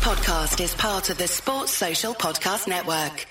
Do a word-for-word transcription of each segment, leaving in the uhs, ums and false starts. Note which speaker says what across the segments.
Speaker 1: podcast is part of the Sports Social Podcast Network.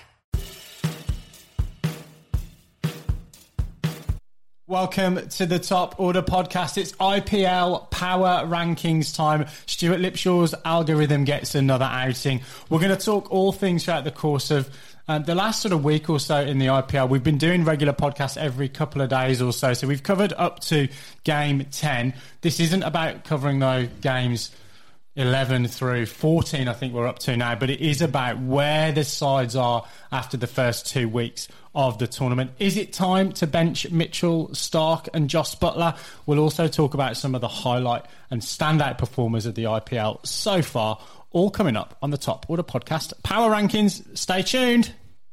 Speaker 2: Welcome to the Top Order podcast. It's I P L Power Rankings time. Stuart Lipshaw's algorithm gets another outing. We're going to talk all things throughout the course of um, the last sort of week or so in the I P L. We've been doing regular podcasts every couple of days or so. So we've covered up to game ten. This isn't about covering those games eleven through fourteen, I think we're up to now, but it is about where the sides are after the first two weeks of the tournament. Is it time to bench Mitchell Starc and Jos Buttler? We'll also talk about some of the highlight and standout performers of the I P L so far, all coming up on the Top Order podcast Power Rankings. Stay tuned.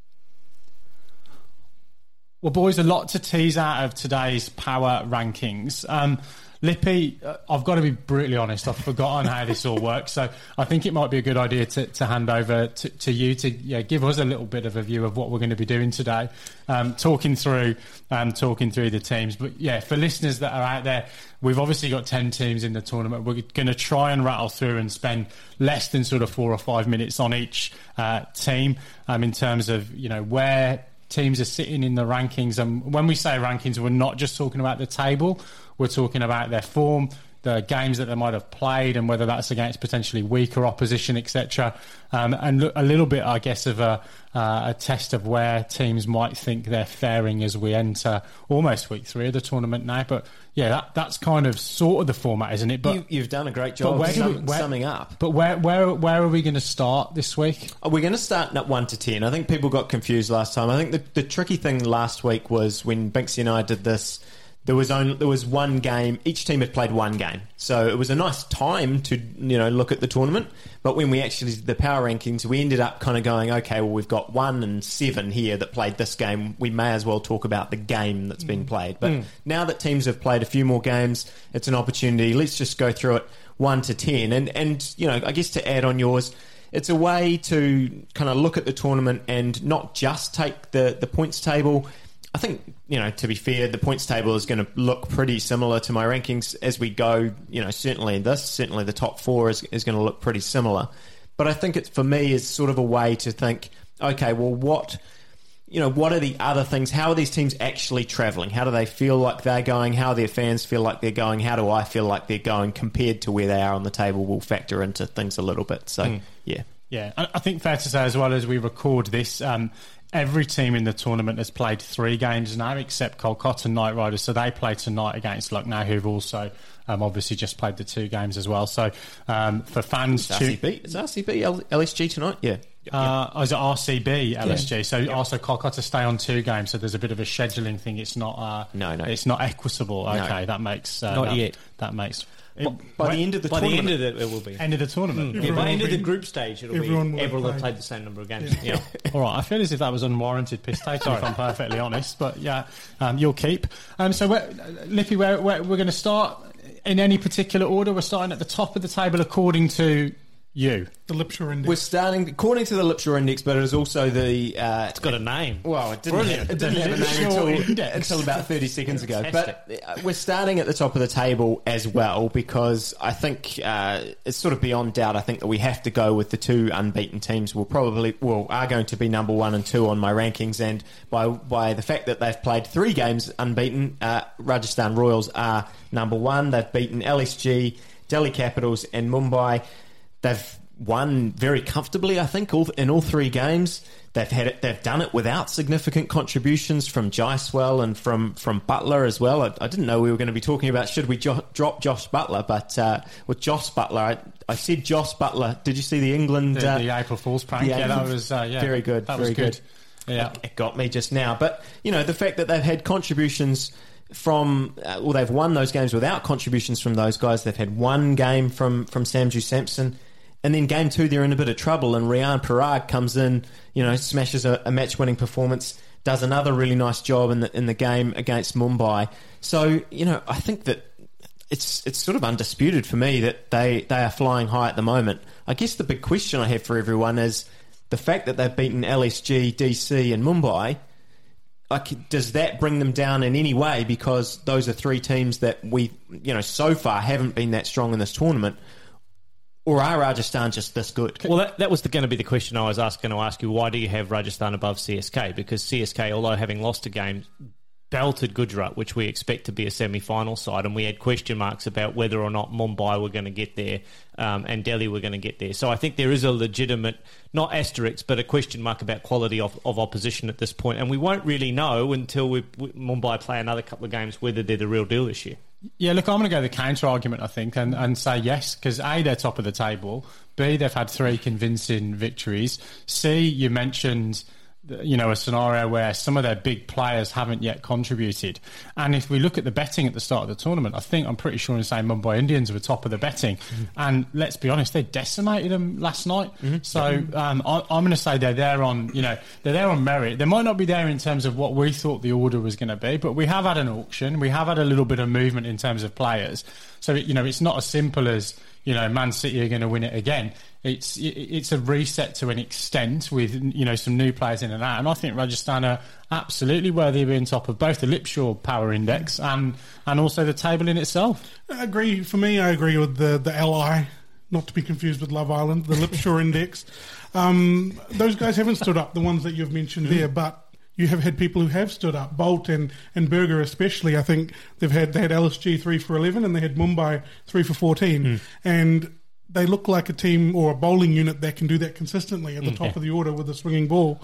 Speaker 2: Well, boys, a lot to tease out of today's Power Rankings. Um, Lippy, uh, I've got to be brutally honest, I've forgotten how this all works, so I think it might be a good idea to, to hand over to, to you to yeah, give us a little bit of a view of what we're going to be doing today, um, talking through um, talking through the teams. But yeah, for listeners that are out there, we've obviously got ten teams in the tournament. We're going to try and rattle through and spend less than sort of four or five minutes on each uh, team um, in terms of, you know, where teams are sitting in the rankings. And when we say rankings, we're not just talking about the table. We're talking about their form, the games that they might have played, and whether that's against potentially weaker opposition, et cetera. Um, and a little bit, I guess, of a, uh, a test of where teams might think they're faring as we enter almost week three of the tournament now. But yeah, that, that's kind of sort of the format, isn't it? But
Speaker 3: you, you've done a great job
Speaker 2: where
Speaker 3: sum,
Speaker 2: we, where,
Speaker 3: summing up.
Speaker 2: But where where where are we going to start this week?
Speaker 3: We're going to start at one to ten. I think people got confused last time. I think the, the tricky thing last week was when Binksy and I did this. There was only there was one game. Each team had played one game, so it was a nice time to you know look at the tournament. But when we actually did the power rankings, we ended up kind of going, okay, well we've got one and seven here that played this game. We may as well talk about the game that's mm. being played. But mm. now that teams have played a few more games, it's an opportunity. Let's just go through it one to ten, and and you know I guess to add on yours. It's a way to kind of look at the tournament and not just take the, the points table. I think, you know, to be fair, the points table is going to look pretty similar to my rankings as we go. You know, certainly this, certainly the top four is, is going to look pretty similar. But I think it's, for me, is sort of a way to think, okay, well, what, you know, what are the other things? How are these teams actually travelling? How do they feel like they're going? How do their fans feel like they're going? How do I feel like they're going compared to where they are on the table will factor into things a little bit. So, mm. yeah.
Speaker 2: Yeah, I think fair to say as well as we record this, um, every team in the tournament has played three games now, except Kolkata Knight Riders. So they play tonight against Lucknow, who've also um, obviously just played the two games as well. So um, for fans,
Speaker 3: it's R C B, it's R C B L S G tonight. Yeah.
Speaker 2: Uh, yeah. Is it R C B L S G?
Speaker 3: Yeah.
Speaker 2: So
Speaker 3: yeah.
Speaker 2: also Kolkata stay on two games. So there's a bit of a scheduling thing. It's not. Uh,
Speaker 3: no, no.
Speaker 2: It's not equitable. Okay,
Speaker 3: no.
Speaker 2: that makes uh,
Speaker 3: not
Speaker 2: that,
Speaker 3: yet.
Speaker 2: That makes.
Speaker 3: It, by when, the end of the
Speaker 4: by
Speaker 3: tournament,
Speaker 4: the end of it, it will be
Speaker 2: end of the tournament.
Speaker 4: Mm. Yeah, by the end of the group stage, it'll
Speaker 5: everyone
Speaker 4: be
Speaker 5: will
Speaker 4: everyone will
Speaker 5: have
Speaker 4: have played the same number of games. Yeah.
Speaker 2: yeah. All right. I feel as if that was unwarranted piss taking, if I'm perfectly honest. But yeah, um, you'll keep. Um, so, where, Lippy, where, where we're going to start in any particular order? We're starting at the top of the table according to you.
Speaker 5: The Lipshaw Index.
Speaker 3: We're starting according to the Lipshaw Index, but it is also the. Uh,
Speaker 4: it's got a name.
Speaker 3: Well, it didn't. Have, it didn't have a name until, until about thirty seconds ago.
Speaker 4: Fantastic.
Speaker 3: But we're starting at the top of the table as well because I think uh, it's sort of beyond doubt. I think that we have to go with the two unbeaten teams. Will probably well are going to be number one and two on my rankings, and by by the fact that they've played three games unbeaten, uh, Rajasthan Royals are number one. They've beaten L S G, Delhi Capitals, and Mumbai. They've won very comfortably, I think, all, in all three games. They've had it. They've done it without significant contributions from Jaiswal and from, from Buttler as well. I, I didn't know we were going to be talking about should we jo- drop Jos Buttler, but uh, with Jos Buttler, I, I said Jos Buttler. Did you see the England?
Speaker 2: The,
Speaker 3: uh,
Speaker 2: the April Fool's prank. Yeah, that was uh, yeah,
Speaker 3: very good.
Speaker 2: That
Speaker 3: very
Speaker 2: was good.
Speaker 3: good.
Speaker 2: Yeah,
Speaker 3: it, it got me just now. But you know, the fact that they've had contributions from, uh, well, they've won those games without contributions from those guys. They've had one game from from Samju Samson. And then game two, they're in a bit of trouble, and Riyan Parag comes in, you know, smashes a, a match-winning performance, does another really nice job in the in the game against Mumbai. So, you know, I think that it's it's sort of undisputed for me that they, they are flying high at the moment. I guess the big question I have for everyone is the fact that they've beaten L S G, D C, and Mumbai. Like, does that bring them down in any way? Because those are three teams that we, you know, so far haven't been that strong in this tournament. Or are Rajasthan just this good?
Speaker 4: Well, that, that was going to be the question I was ask, going to ask you. Why do you have Rajasthan above C S K? Because C S K, although having lost a game, belted Gujarat, which we expect to be a semi-final side, and we had question marks about whether or not Mumbai were going to get there um, and Delhi were going to get there. So I think there is a legitimate, not asterisk, but a question mark about quality of, of opposition at this point. And we won't really know until we, we, Mumbai play another couple of games whether they're the real deal this year.
Speaker 2: Yeah, look, I'm going to go the counter argument, I think, and, and say yes, because A, they're top of the table. B, they've had three convincing victories. C, you mentioned, you know, a scenario where some of their big players haven't yet contributed. And if we look at the betting at the start of the tournament, I think I'm pretty sure in saying Mumbai Indians were top of the betting. Mm-hmm. And let's be honest, they decimated them last night. Mm-hmm. So um, I, I'm going to say they're there on, you know, they're there on merit. They might not be there in terms of what we thought the order was going to be, but we have had an auction. We have had a little bit of movement in terms of players. So, you know, it's not as simple as, you know, Man City are going to win it again. It's it's a reset to an extent with, you know, some new players in and out. And I think Rajasthan are absolutely worthy of being top of both the Lipshaw Power Index and, and also the table in itself.
Speaker 5: I agree. For me, I agree with the, the L I, not to be confused with Love Island, the Lipshaw Index. Um, those guys haven't stood up, the ones that you've mentioned there, but you have had people who have stood up. Bolt and, and Berger especially. I think they've had they had L S G three for eleven and they had Mumbai three for fourteen. Mm. And they look like a team or a bowling unit that can do that consistently at the mm, top yeah. of the order with a swinging ball.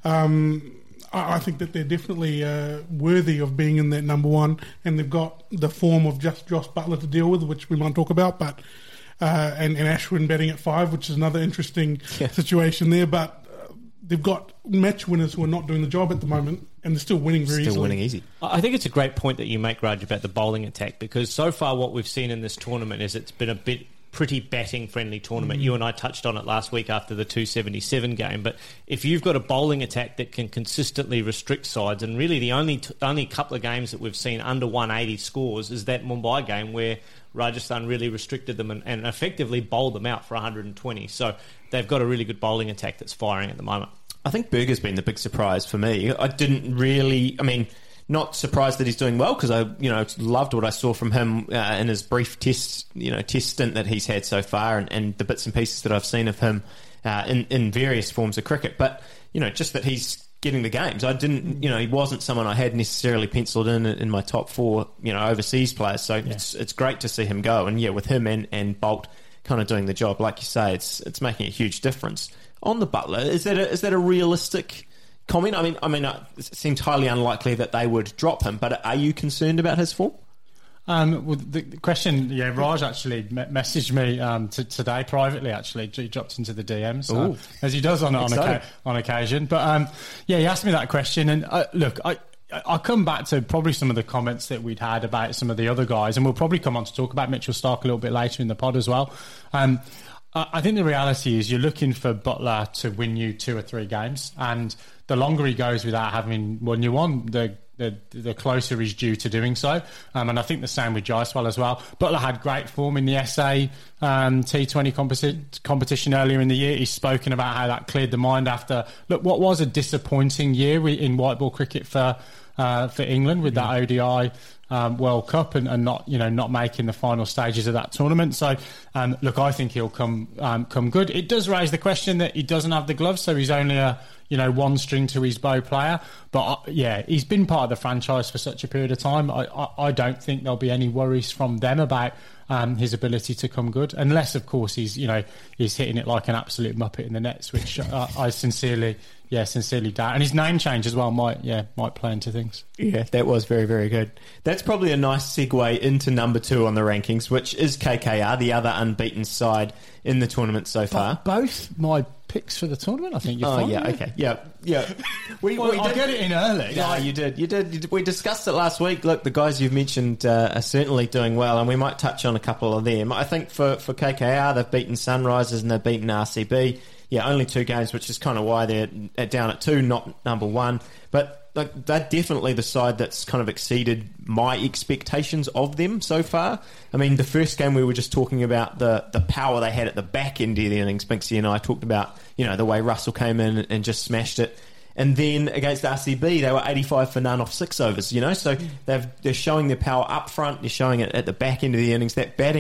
Speaker 5: Um, I, I think that they're definitely uh, worthy of being in that number one, and they've got the form of just Josh Butler to deal with, which we might talk about, but uh, and, and Ashwin batting at five, which is another interesting yeah. situation there. But uh, they've got match winners who are not doing the job at the moment, and they're still winning very
Speaker 3: still
Speaker 5: easily.
Speaker 3: winning easy.
Speaker 4: I think it's a great point that you make, Raj, about the bowling attack, because so far what we've seen in this tournament is it's been a bit pretty batting-friendly tournament. Mm. You and I touched on it last week after the two seventy-seven game, but if you've got a bowling attack that can consistently restrict sides, and really the only t- only couple of games that we've seen under one eighty scores is that Mumbai game where Rajasthan really restricted them and, and effectively bowled them out for one hundred twenty. So they've got a really good bowling attack that's firing at the moment.
Speaker 3: I think Berger's been the big surprise for me. I didn't really... I mean... Not surprised that he's doing well, because I, you know, loved what I saw from him uh, in his brief test, you know, test stint that he's had so far, and, and the bits and pieces that I've seen of him uh, in in various forms of cricket. But you know, just that he's getting the games. I didn't, you know, he wasn't someone I had necessarily penciled in in my top four, you know, overseas players. So yeah. it's it's great to see him go, and yeah, with him and, and Bolt kind of doing the job, like you say, it's it's making a huge difference. On the Butler, is that a, is that a realistic comment? I mean, I mean, uh, it seems highly unlikely that they would drop him, but are you concerned about his form?
Speaker 2: Um, well, the question, yeah, Raj actually me- messaged me um, t- today privately. Actually, he dropped into the D Ms uh, as he does on on, oca- on occasion. But um, yeah, he asked me that question, and uh, look, I. I'll come back to probably some of the comments that we'd had about some of the other guys, and we'll probably come on to talk about Mitchell Starc a little bit later in the pod as well. Um, I think the reality is you're looking for Butler to win you two or three games, and the longer he goes without having won you one, the the, the closer he's due to doing so. Um, and I think the same with Jaiswal as well. Butler had great form in the S A um, T twenty competi- competition earlier in the year. He's spoken about how that cleared the mind after, look, what was a disappointing year in white ball cricket for uh, for England with that O D I Um, World Cup and, and not, you know, not making the final stages of that tournament. So, um, look, I think he'll come um, come good. It does raise the question that he doesn't have the gloves, so he's only a, you know, one string to his bow player. But uh, yeah, he's been part of the franchise for such a period of time. I, I, I don't think there'll be any worries from them about um, his ability to come good, unless, of course, he's, you know, he's hitting it like an absolute muppet in the nets, which uh, I sincerely. Yeah, sincerely doubt. And his name change as well might, yeah, might play into things.
Speaker 3: Yeah, that was very, very good. That's probably a nice segue into number two on the rankings, which is K K R, the other unbeaten side in the tournament so far.
Speaker 2: But both my picks for the tournament, I think you're
Speaker 3: Oh,
Speaker 2: fine,
Speaker 3: yeah,
Speaker 2: yeah,
Speaker 3: okay. Yeah, yeah.
Speaker 2: We, well, we I get it in early.
Speaker 3: Yeah, you did. You did. You did. We discussed it last week. Look, the guys you've mentioned uh, are certainly doing well, and we might touch on a couple of them. I think for, for K K R, they've beaten Sunrisers and they've beaten R C B. Yeah, only two games, which is kind of why they're down at two, not number one. But like, they're definitely the side that's kind of exceeded my expectations of them so far. I mean, the first game we were just talking about the, the power they had at the back end of the innings. Binksy and I talked about, you know, the way Russell came in and just smashed it. And then against R C B, they were eighty-five for none off six overs, you know. So they've, they're showing their power up front. They're showing it at the back end of the innings. That batting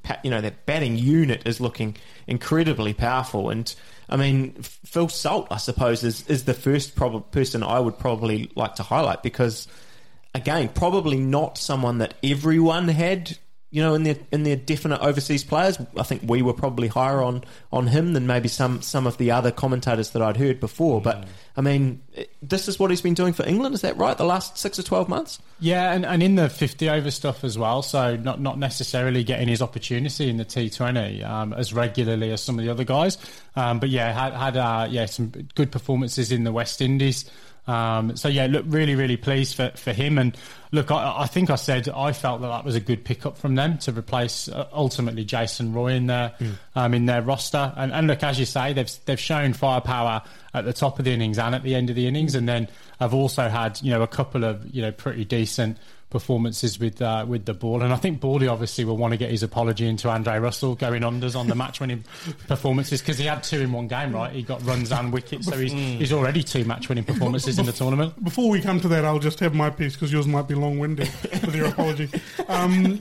Speaker 3: you know, that batting unit is looking incredibly powerful. And I mean, Phil Salt, I suppose, is is the first prob- person I would probably like to highlight because, again, probably not someone that everyone had, you know, in their in their definite overseas players. I think we were probably higher on, on him than maybe some, some of the other commentators that I'd heard before. But, mm. I mean, this is what he's been doing for England, is that right, the last six or twelve months?
Speaker 2: Yeah, and, and in the fifty-over stuff as well, so not not necessarily getting his opportunity in the T twenty um, as regularly as some of the other guys. Um, but, yeah, had, had uh, yeah some good performances in the West Indies. Um, so, yeah, look, really, really pleased for, for him. And, look, I, I think I said I felt that that was a good pickup from them to replace, uh, ultimately, Jason Roy in their, mm. um, in their roster. And, and, look, as you say, they've they've shown firepower at the top of the innings and at the end of the innings. And then I've also had, you know, a couple of, you know, pretty decent performances with uh, with the ball. And I think Baldy obviously will want to get his apology into Andre Russell going unders on the match-winning performances because he had two in one game, right? He got runs and wickets, so he's, mm. he's already two match-winning performances in the tournament.
Speaker 5: Before we come to that, I'll just have my piece because yours might be long-winded with your apology. Um,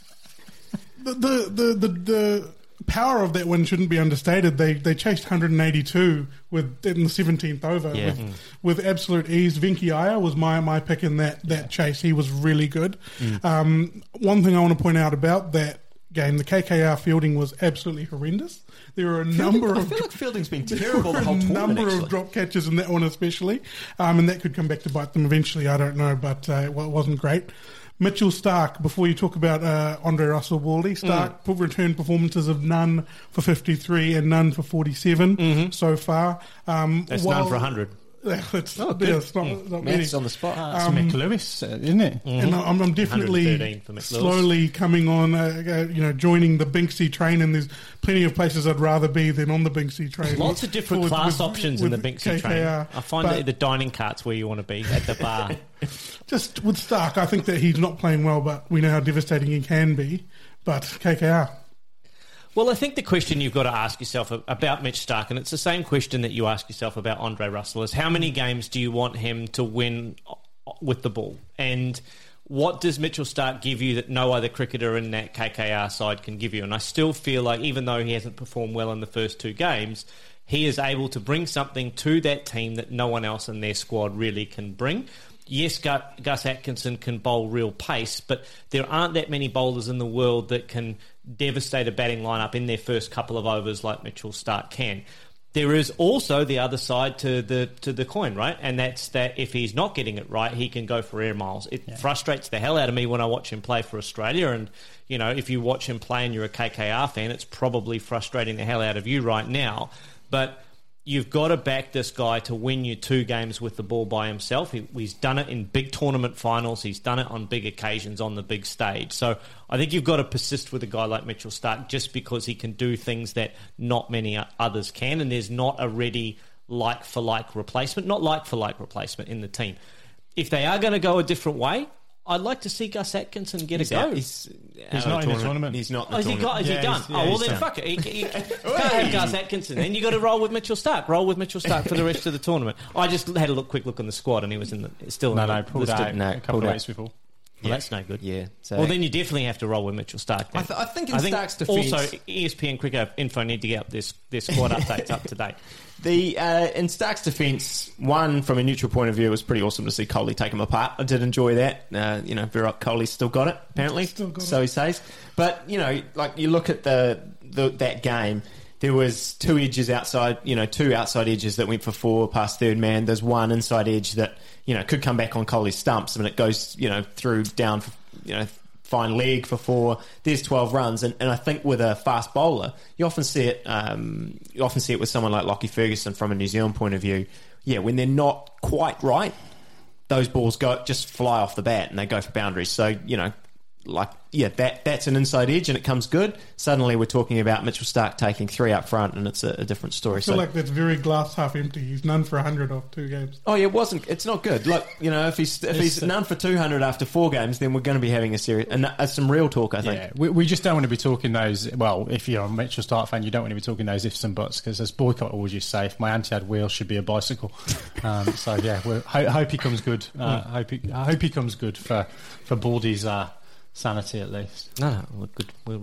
Speaker 5: the, the, the, the, the power of that win shouldn't be understated. They they chased one hundred eighty-two with in the seventeenth over
Speaker 3: yeah.
Speaker 5: with,
Speaker 3: mm.
Speaker 5: with absolute ease. Vinky Iyer was my, my pick in that, that yeah. chase. He was really good. Mm. Um, one thing I want to point out about that game, the K K R fielding was absolutely horrendous. There were a
Speaker 3: Fielding,
Speaker 5: number
Speaker 3: I
Speaker 5: of...
Speaker 3: feel like fielding's been terrible the whole tournament,
Speaker 5: A number
Speaker 3: actually.
Speaker 5: of drop catches in that one especially, um, and that could come back to bite them eventually, I don't know, but uh, it wasn't great. Mitchell Starc, before you talk about uh, Andre Russell Baldy, Starc mm. returned performances of none for fifty-three and none for forty-seven mm-hmm. so far. Um,
Speaker 4: That's
Speaker 5: while,
Speaker 4: none for one hundred.
Speaker 5: It's,
Speaker 3: oh,
Speaker 5: yeah, it's not,
Speaker 3: mm.
Speaker 5: not
Speaker 3: Matt's on the spot.
Speaker 2: Uh, it's
Speaker 5: Um,
Speaker 2: McLewis, uh, isn't it?
Speaker 5: Mm-hmm. And I'm, I'm definitely slowly coming on, uh, uh, you know, joining the Binksy train, and there's plenty of places I'd rather be than on the Binksy train.
Speaker 4: Lots of different
Speaker 5: with,
Speaker 4: class
Speaker 5: with,
Speaker 4: options
Speaker 5: with
Speaker 4: in the Binksy
Speaker 5: K K R.
Speaker 4: train. I find
Speaker 5: but
Speaker 4: that the dining cart's where you want to be, at the bar.
Speaker 5: Just with Starc, I think that he's not playing well, but we know how devastating he can be. But K K R.
Speaker 4: Well, I think the question you've got to ask yourself about Mitch Starc, and it's the same question that you ask yourself about Andre Russell, is how many games do you want him to win with the ball? And what does Mitchell Starc give you that no other cricketer in that K K R side can give you? And I still feel like even though he hasn't performed well in the first two games, he is able to bring something to that team that no one else in their squad really can bring. Yes, Gus Atkinson can bowl real pace, but there aren't that many bowlers in the world that can devastate a batting lineup in their first couple of overs like Mitchell Starc can. There is also the other side to the to the coin, right? And that's that if he's not getting it right, he can go for air miles. It yeah. frustrates the hell out of me when I watch him play for Australia. And, you know, if you watch him play and you're a K K R fan, it's probably frustrating the hell out of you right now. But you've got to back this guy to win you two games with the ball by himself. He, he's done it in big tournament finals. He's done it on big occasions on the big stage. So I think you've got to persist with a guy like Mitchell Starc just because he can do things that not many others can, and there's not a ready like-for-like replacement, not like-for-like replacement in the team. If they are going to go a different way, I'd like to see Gus Atkinson get
Speaker 3: he's
Speaker 4: a go.
Speaker 3: Out. He's,
Speaker 2: he's not in the tournament.
Speaker 3: He's not in
Speaker 4: oh,
Speaker 3: the
Speaker 4: is he
Speaker 3: tournament.
Speaker 4: got, is
Speaker 2: yeah,
Speaker 4: he done?
Speaker 2: yeah,
Speaker 4: oh, well then
Speaker 2: done.
Speaker 4: fuck it. He, he, can't have Gus Atkinson. Then you got to roll with Mitchell Starc. Roll with Mitchell Starc for the rest of the tournament. I just had a look, quick look on the squad, and he was in the still
Speaker 2: no,
Speaker 4: in
Speaker 2: no,
Speaker 4: the
Speaker 2: pulled
Speaker 4: listed.
Speaker 2: out
Speaker 3: No,
Speaker 2: a couple
Speaker 3: pulled
Speaker 2: of
Speaker 3: out.
Speaker 2: weeks before.
Speaker 4: Well,
Speaker 3: Yeah.
Speaker 4: that's no good.
Speaker 3: Yeah. So
Speaker 4: well, then you definitely have to roll with Mitchell Starc. Then.
Speaker 3: I, th- I think in
Speaker 4: I think
Speaker 3: Starc's defence...
Speaker 4: also E S P N Cricket Info need to get up this their squad updates up to date.
Speaker 3: The uh, in Starc's defence, one from a neutral point of view, it was pretty awesome to see Kohli take him apart. I did enjoy that. Uh, you know, Virat Kohli's still got it apparently,
Speaker 5: Still got
Speaker 3: so
Speaker 5: it.
Speaker 3: he says. But you know, like you look at the, the that game, there was two edges outside. You know, two outside edges that went for four past third man. There's one inside edge that you know could come back on Kohli's stumps, and it goes you know through down for, you know. fine leg for four. There's twelve runs, and, and I think with a fast bowler, you often see it. Um, you often see it with someone like Lockie Ferguson from a New Zealand point of view. Yeah, when they're not quite right, those balls go just fly off the bat and they go for boundaries. So you know, like yeah, that that's an inside edge and it comes good. Suddenly we're talking about Mitchell Starc taking three up front, and it's a, a different story.
Speaker 5: I feel
Speaker 3: so,
Speaker 5: like that's very glass half empty. He's none for one hundred off two games.
Speaker 3: Oh yeah, it wasn't. It's not good. Look, you know, if he's if he's none for two hundred after four games, then we're going to be having a serious and uh, some real talk. I think.
Speaker 2: Yeah, we, we just don't want to be talking those. Well, if you're a Mitchell Starc fan, you don't want to be talking those ifs and buts because, as Boycott always used to say, if my auntie had wheels, should be a bicycle. Um, so yeah, we ho- hope he comes good. Uh, hope he, I hope he comes good for for Baldy's uh, sanity at least.
Speaker 4: No, no, we're good. We'll roll.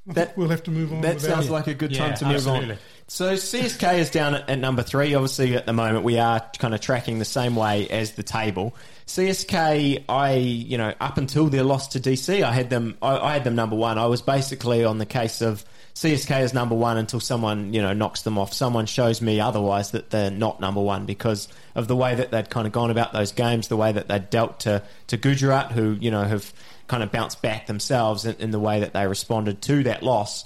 Speaker 5: I
Speaker 3: That-
Speaker 5: think we'll have to move on.
Speaker 3: That
Speaker 5: without
Speaker 3: sounds
Speaker 5: it.
Speaker 3: like a good
Speaker 2: Yeah,
Speaker 3: time to move
Speaker 2: absolutely.
Speaker 3: on. So C S K is down at, at number three. Obviously, at the moment, we are kind of tracking the same way as the table. C S K, I you know, up until their loss to D C, I had them. I, I had them number one. I was basically on the case of C S K is number one until someone you know knocks them off. Someone shows me otherwise that they're not number one because of the way that they'd kind of gone about those games, the way that they'd dealt to to Gujarat, who you know have kind of bounced back themselves in, in the way that they responded to that loss.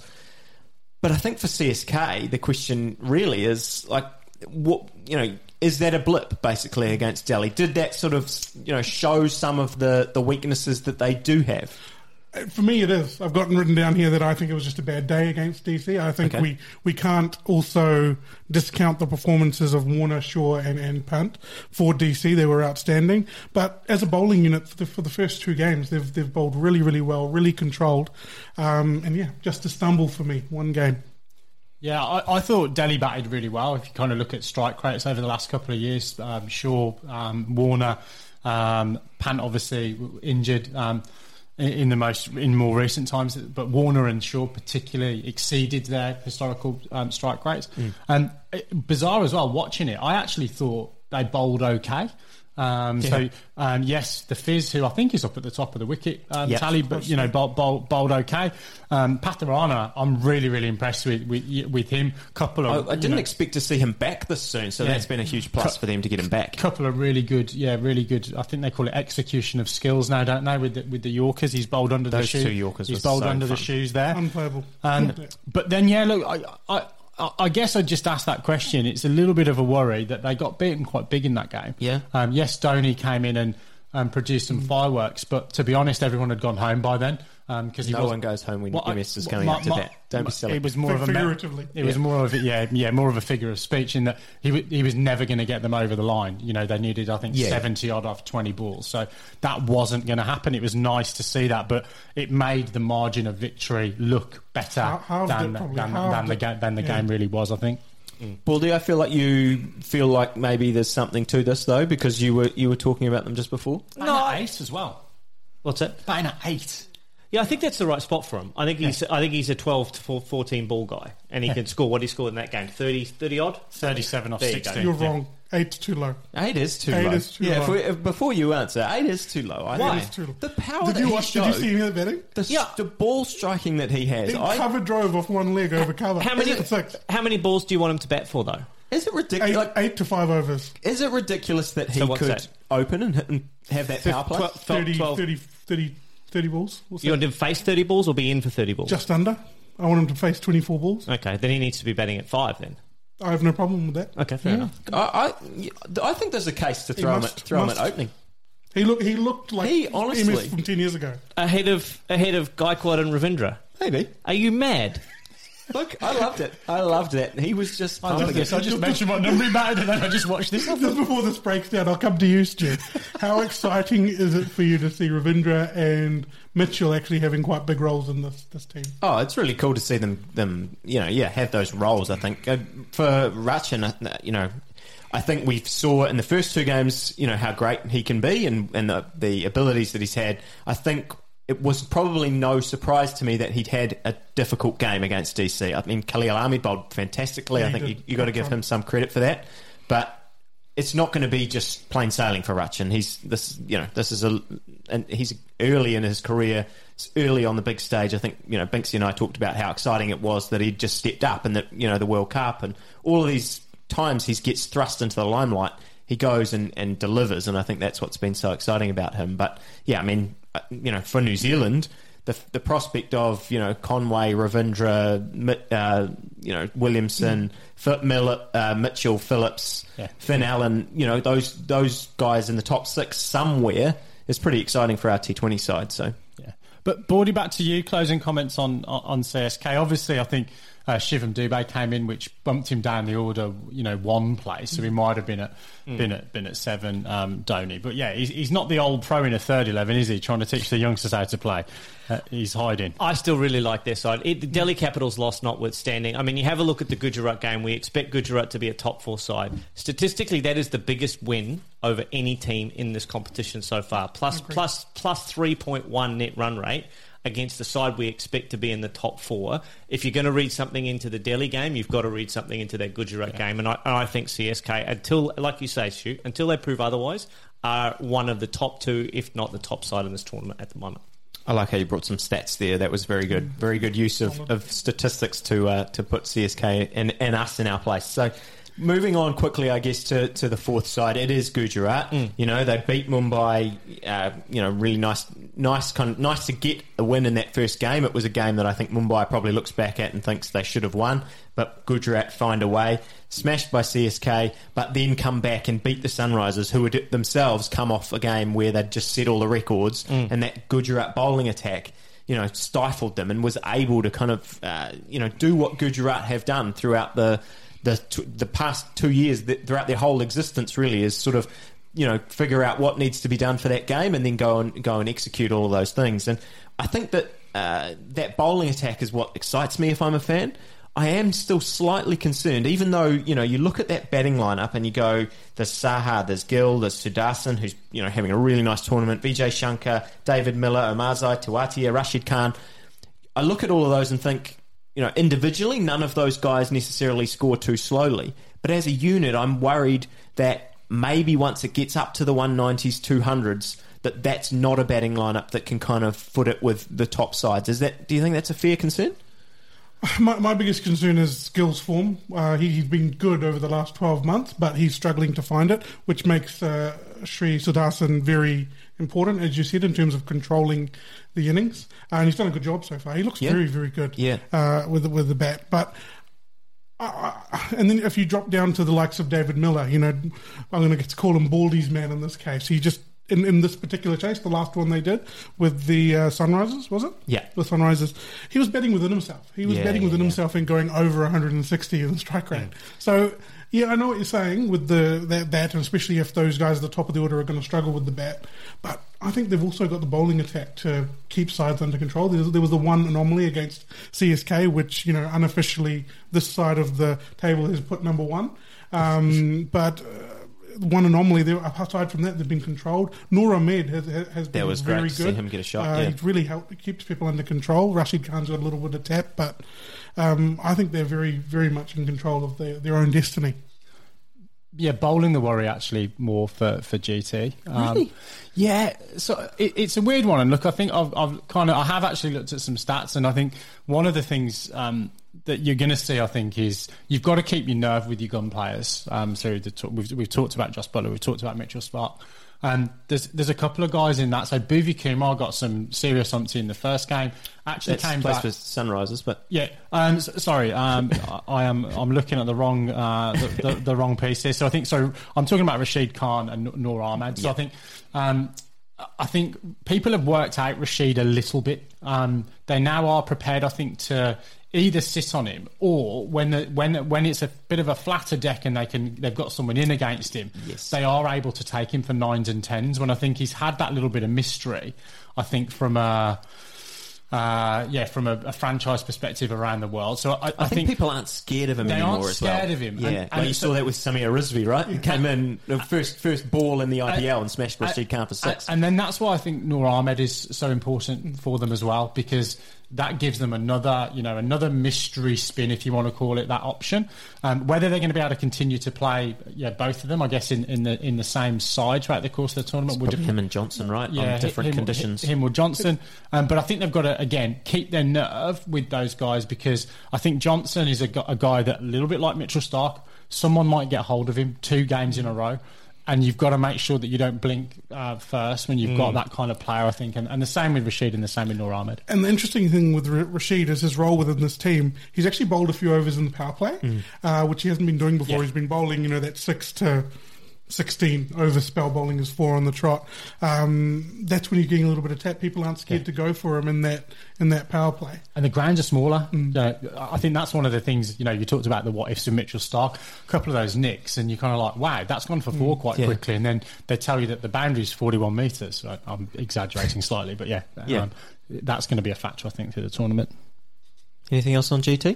Speaker 3: But I think for C S K, the question really is like, what you know, is that a blip basically against Delhi? Did that sort of you know show some of the, the weaknesses that they do have?
Speaker 5: For me, it is. I've gotten written down here that I think it was just a bad day against D C. I think
Speaker 3: Okay.
Speaker 5: we, we can't also discount the performances of Warner, Shaw, and, and Punt for D C. They were outstanding. But as a bowling unit for the, for the first two games, they've they've bowled really, really well, really controlled. Um, and yeah, just a stumble for me, one game.
Speaker 2: Yeah, I, I thought Delhi batted really well. If you kind of look at strike rates over the last couple of years, um, Shaw, um, Warner, um, Pant obviously injured um, in, in the most in more recent times, but Warner and Shaw particularly exceeded their historical um, strike rates. Mm. And it, bizarre as well, watching it, I actually thought they bowled okay. Um,
Speaker 3: Yeah.
Speaker 2: So um, yes, the Fizz, who I think is up at the top of the wicket um,
Speaker 3: Yep.
Speaker 2: tally, but you know, bowled, bowled, bowled okay. Um, Patharana, I'm really, really impressed with with, with him. Couple of,
Speaker 3: I, I
Speaker 2: you
Speaker 3: didn't
Speaker 2: know,
Speaker 3: expect to see him back this soon, so
Speaker 2: Yeah.
Speaker 3: that's been a huge plus for them to get him back.
Speaker 2: couple of really good, yeah, really good. I think they call it execution of skills now, don't they? With the, with the Yorkers, he's bowled under
Speaker 3: Those
Speaker 2: the shoe.
Speaker 3: two Yorkers
Speaker 2: He's
Speaker 3: was
Speaker 2: bowled
Speaker 3: so
Speaker 2: under the
Speaker 3: fun.
Speaker 2: shoes there.
Speaker 5: Unplayable.
Speaker 2: And but then yeah, look, I, I I guess I'd just ask that question. It's a little bit of a worry that they got beaten quite big in that game.
Speaker 3: Yeah.
Speaker 2: Um, yes, Dhoni came in and um, produced some fireworks, but to be honest, everyone had gone home by then. Because um,
Speaker 3: No one goes home when M S is coming
Speaker 2: my-
Speaker 3: up to
Speaker 2: my-
Speaker 3: bat. Don't be silly.
Speaker 2: It was more of a
Speaker 5: Figuratively.
Speaker 2: It was
Speaker 3: Yeah.
Speaker 2: more of a yeah, yeah, more of a figure of speech in that he w- he was never going to get them over the line. You know, they needed I think
Speaker 3: Yeah.
Speaker 2: seventy odd off twenty balls, so that wasn't going to happen. It was nice to see that, but it made the margin of victory look better
Speaker 5: How- halved
Speaker 2: than
Speaker 5: it, probably.
Speaker 2: than,
Speaker 5: Halved
Speaker 2: than the
Speaker 5: it.
Speaker 2: ga- than the
Speaker 5: Yeah.
Speaker 2: game really was. I think.
Speaker 3: Baldy, I feel like you feel like maybe there's something to this though, because you were you were talking about them just before.
Speaker 2: No, eight as well.
Speaker 4: What's that?
Speaker 2: Batting at eight.
Speaker 4: Yeah, I think that's the right spot for him. I think he's I think he's a twelve to fourteen ball guy, and he
Speaker 2: Yeah.
Speaker 4: can score what he scored in that game, thirty, thirty odd.
Speaker 2: Thirty-seven off
Speaker 4: There you go.
Speaker 2: sixteen.
Speaker 5: You're
Speaker 2: Yeah.
Speaker 5: wrong. Eight's too low.
Speaker 3: Eight is too
Speaker 5: Eight
Speaker 3: low.
Speaker 5: is too
Speaker 3: yeah,
Speaker 5: low.
Speaker 3: If we, if, before you answer, eight is too low. I
Speaker 5: Eight
Speaker 3: think.
Speaker 5: is too low.
Speaker 3: The power
Speaker 5: Did
Speaker 3: that
Speaker 5: you
Speaker 3: he
Speaker 5: watch?
Speaker 3: showed,
Speaker 5: Did you see him at batting?
Speaker 3: the,
Speaker 4: Yeah.
Speaker 3: the ball striking that he has.
Speaker 5: He
Speaker 3: I,
Speaker 5: cover drove off one leg over cover.
Speaker 4: How many
Speaker 5: At six?
Speaker 4: how many balls do you want him to bat for though?
Speaker 3: is it
Speaker 5: Eight,
Speaker 3: ridiculous? Like,
Speaker 5: eight to five overs.
Speaker 3: is it ridiculous that he
Speaker 4: So what's
Speaker 3: could
Speaker 4: that?
Speaker 3: open and, hit and have that power play?
Speaker 4: Twelve-
Speaker 5: thirty,
Speaker 4: twelve-
Speaker 5: thirty, thirty, thirty balls. What's
Speaker 4: You
Speaker 5: that?
Speaker 4: want him to face thirty balls or be in for thirty balls?
Speaker 5: Just under. I want him to face twenty-four balls.
Speaker 4: Okay, then he needs to be batting at five then.
Speaker 5: I have no problem with that.
Speaker 4: Okay, fair enough.
Speaker 3: I, I, I think there's a case to throw him
Speaker 5: must-
Speaker 3: at, throw him
Speaker 5: must.
Speaker 3: at opening.
Speaker 5: He looked. He looked like
Speaker 3: He
Speaker 5: M
Speaker 3: honestly-
Speaker 5: S from ten years ago.
Speaker 4: Ahead of ahead of Gaikwad and Ravindra.
Speaker 3: Maybe.
Speaker 4: Are you mad?
Speaker 3: Look, I loved it. I loved that. He was just
Speaker 2: I
Speaker 3: pumping
Speaker 2: guess
Speaker 3: it.
Speaker 2: I just mentioned what number he batted, and then I just watched this.
Speaker 5: Just before this breaks down, I'll come to you, Stu. How exciting is it for you to see Ravindra and Mitchell actually having quite big roles in this this team?
Speaker 3: Oh, it's really cool to see them, them, you know, yeah, have those roles. I think uh, for Rachin, uh, you know, I think we saw in the first two games, you know, how great he can be and and the, the abilities that he's had. I think it was probably no surprise to me that he'd had a difficult game against D C. I mean, Khalil Ahmed bowled fantastically.
Speaker 5: Yeah,
Speaker 3: I
Speaker 5: he
Speaker 3: think you,
Speaker 5: did.
Speaker 3: you got to give him some credit for that, but. It's not going to be just plain sailing for Rachin. He's this, you know, this is a, and he's early in his career. It's early on the big stage. I think you know Binksy and I talked about how exciting it was that he just stepped up and that you know the World Cup and all of these times he gets thrust into the limelight. He goes and, and delivers, and I think that's what's been so exciting about him. But yeah, I mean, uh, you know, for New Zealand. The, the prospect of you know Conway, Ravindra, Mi- uh, you know Williamson, Phil, Miller, uh, Mitchell, Phillips,
Speaker 2: Yeah.
Speaker 3: Finn Allen, you know those those guys in the top six somewhere is pretty exciting for our T twenty side. So
Speaker 2: Yeah. But Bordy, back to you. Closing comments on on, on C S K. Obviously, I think uh, Shivam Dubé came in, which bumped him down the order. You know, one place, so he might have been at mm. been at been at seven. Um, Dhoni, but yeah, he's, he's not the old pro in a third eleven, is he? Trying to teach the youngsters how to play. Uh, he's hiding.
Speaker 4: I still really like their side. It, the Delhi Capitals loss notwithstanding, I mean, you have a look at the Gujarat game. We expect Gujarat to be a top four side. Statistically, that is the biggest win over any team in this competition so far. Plus, plus, plus three point one net run rate. against the side we expect to be in the top four. If you're going to read something into the Delhi game, you've got to read something into that Gujarat yeah. game. And I, and I think C S K, until, like you say, Stu, until they prove otherwise, are one of the top two, if not the top side in this tournament at the moment.
Speaker 3: I like how you brought some stats there. That was very good. Very good use of, of statistics to uh, to put C S K and, and us in our place. So moving on quickly, I guess, to, to the fourth side, it is Gujarat. Mm. You know, they beat Mumbai, uh, you know, really nice nice, kind of, nice to get a win in that first game. It was a game that I think Mumbai probably looks back at and thinks they should have won, but Gujarat find a way. Smashed by C S K, but then come back and beat the Sunrisers, who would themselves come off a game where they'd just set all the records, mm. and that Gujarat bowling attack, you know, stifled them and was able to kind of, uh, you know, do what Gujarat have done throughout the the the past two years, throughout their whole existence, really, is sort of, you know, figure out what needs to be done for that game and then go and go and execute all of those things. And I think that uh, that bowling attack is what excites me if I'm a fan. I am still slightly concerned, even though, you know, you look at that batting lineup and you go, there's Saha, there's Gill, there's Sudarshan, who's, you know, having a really nice tournament, Vijay Shankar, David Miller, Omarzai, Tuatia, Rashid Khan. I look at all of those and think, you know, individually, none of those guys necessarily score too slowly. But as a unit, I'm worried that maybe once it gets up to the one nineties, two hundreds, that that's not a batting lineup that can kind of foot it with the top sides. Is that? Do you think that's a fair concern?
Speaker 5: My, my biggest concern is Gill's form. Uh, he, he's been good over the last twelve months, but he's struggling to find it, which makes uh, Sri Sudarshan very important, as you said, in terms of controlling the innings. Uh, and he's done a good job so far. He looks yeah. very, very good
Speaker 3: yeah.
Speaker 5: uh, with, with the bat. But uh, and then if you drop down to the likes of David Miller, you know, I'm going to call him Baldy's man in this case. He just... In, in this particular chase, the last one they did with the uh, Sunrisers, was it?
Speaker 3: Yeah.
Speaker 5: The Sunrisers. He was betting within himself. He was
Speaker 3: yeah,
Speaker 5: betting within
Speaker 3: yeah.
Speaker 5: himself and going over one hundred sixty in the strike rate.
Speaker 3: Mm.
Speaker 5: So, yeah, I know what you're saying with the that bat, and especially if those guys at the top of the order are going to struggle with the bat. But I think they've also got the bowling attack to keep sides under control. There was, there was the one anomaly against C S K, which, you know, unofficially this side of the table has put number one. Um, but... Uh, one anomaly there. Aside from that, they've been controlled. Noor Ahmed has, has been
Speaker 3: that was
Speaker 5: very
Speaker 3: great
Speaker 5: good.
Speaker 3: To see him get a shot.
Speaker 5: Uh,
Speaker 3: yeah.
Speaker 5: He really helped, keeps people under control. Rashid Khan's got a little bit of tap, but um, I think they're very, very much in control of their, their own destiny.
Speaker 2: Yeah, bowling the worry actually more for, for G T. Um,
Speaker 3: really?
Speaker 2: Yeah, so it, it's a weird one. And look, I think I've, I've kind of I have actually looked at some stats, and I think one of the things um, that you're going to see, I think, is you've got to keep your nerve with your gun players. Um, so the, we've, we've talked about Josh Buttler, we've talked about Mitchell Starc. Um, there's there's a couple of guys in that. So Bhuvi Kumar got some serious umpty in the first game. Actually
Speaker 3: That's
Speaker 2: came
Speaker 3: place
Speaker 2: back
Speaker 3: for Sunrisers, but
Speaker 2: yeah. Um, s- sorry, um, I, I am I'm looking at the wrong uh, the, the, the wrong piece here. So I think so. I'm talking about Rashid Khan and Noor Ahmed. So
Speaker 3: yeah.
Speaker 2: I think. Um, I think people have worked out Rashid a little bit. Um, they now are prepared, I think, to either sit on him or when the, when when it's a bit of a flatter deck and they can they've got someone in against him,
Speaker 3: yes.
Speaker 2: they are able to take him for nines and tens. When I think he's had that little bit of mystery, I think from a uh, yeah from a, a franchise perspective around the world. So I, I,
Speaker 3: I think,
Speaker 2: think
Speaker 3: people aren't scared of him
Speaker 2: they
Speaker 3: anymore
Speaker 2: aren't
Speaker 3: as well.
Speaker 2: scared of him.
Speaker 3: Yeah,
Speaker 2: And-
Speaker 3: like
Speaker 2: and
Speaker 3: you
Speaker 2: so-
Speaker 3: saw that with Samir Rizvi, right? He came in the first first ball in the I P L and smashed Rashid Khan for six.
Speaker 2: And then that's why I think Noor Ahmed is so important for them as well, because that gives them another, you know, another mystery spin, if you want to call it that option. Um, whether they're going to be able to continue to play, yeah, both of them, I guess, in, in the in the same side throughout the course of the tournament.
Speaker 3: Would him and Johnson, right?
Speaker 2: Yeah,
Speaker 3: on different
Speaker 2: him,
Speaker 3: conditions.
Speaker 2: Him or Johnson, um, but I think they've got to again keep their nerve with those guys, because I think Johnson is a, gu- a guy that a little bit like Mitchell Starc, someone might get hold of him two games in a row. And you've got to make sure that you don't blink uh, first when you've mm. got that kind of player, I think. And, and the same with Rashid and the same with Noor Ahmed.
Speaker 5: And the interesting thing with R- Rashid is his role within this team. He's actually bowled a few overs in the power play, mm. uh, which he hasn't been doing before.
Speaker 3: Yeah.
Speaker 5: He's been bowling, you know, that six to sixteen over spell bowling is four on the trot. Um, that's when you're getting a little bit of tap. People aren't scared yeah. to go for him in that in that power play.
Speaker 2: And the grounds are smaller.
Speaker 5: Mm.
Speaker 2: You know, I think that's one of the things, you know, you talked about the what ifs of Mitchell Starc, a couple of those nicks, and you're kind of like, wow, that's gone for four mm. quite yeah. quickly. And then they tell you that the boundary is forty-one metres. I'm exaggerating slightly, but yeah,
Speaker 3: yeah.
Speaker 2: Um, that's going to be a factor, I think, through the tournament.
Speaker 3: Anything else on G T?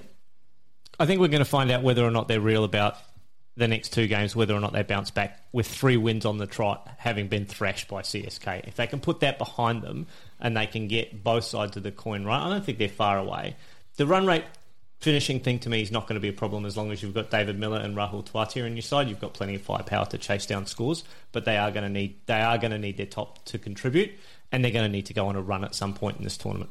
Speaker 4: I think we're going to find out whether or not they're real about the next two games, whether or not they bounce back with three wins on the trot, having been thrashed by C S K. If they can put that behind them, and they can get both sides of the coin right. I don't think they're far away. The run rate finishing thing to me is not going to be a problem as long as you've got David Miller and Rahul Tewatia on your side. You've got plenty of firepower to chase down scores, but they are going to need they are going to need their top to contribute, and they're going to need to go on a run at some point in this tournament.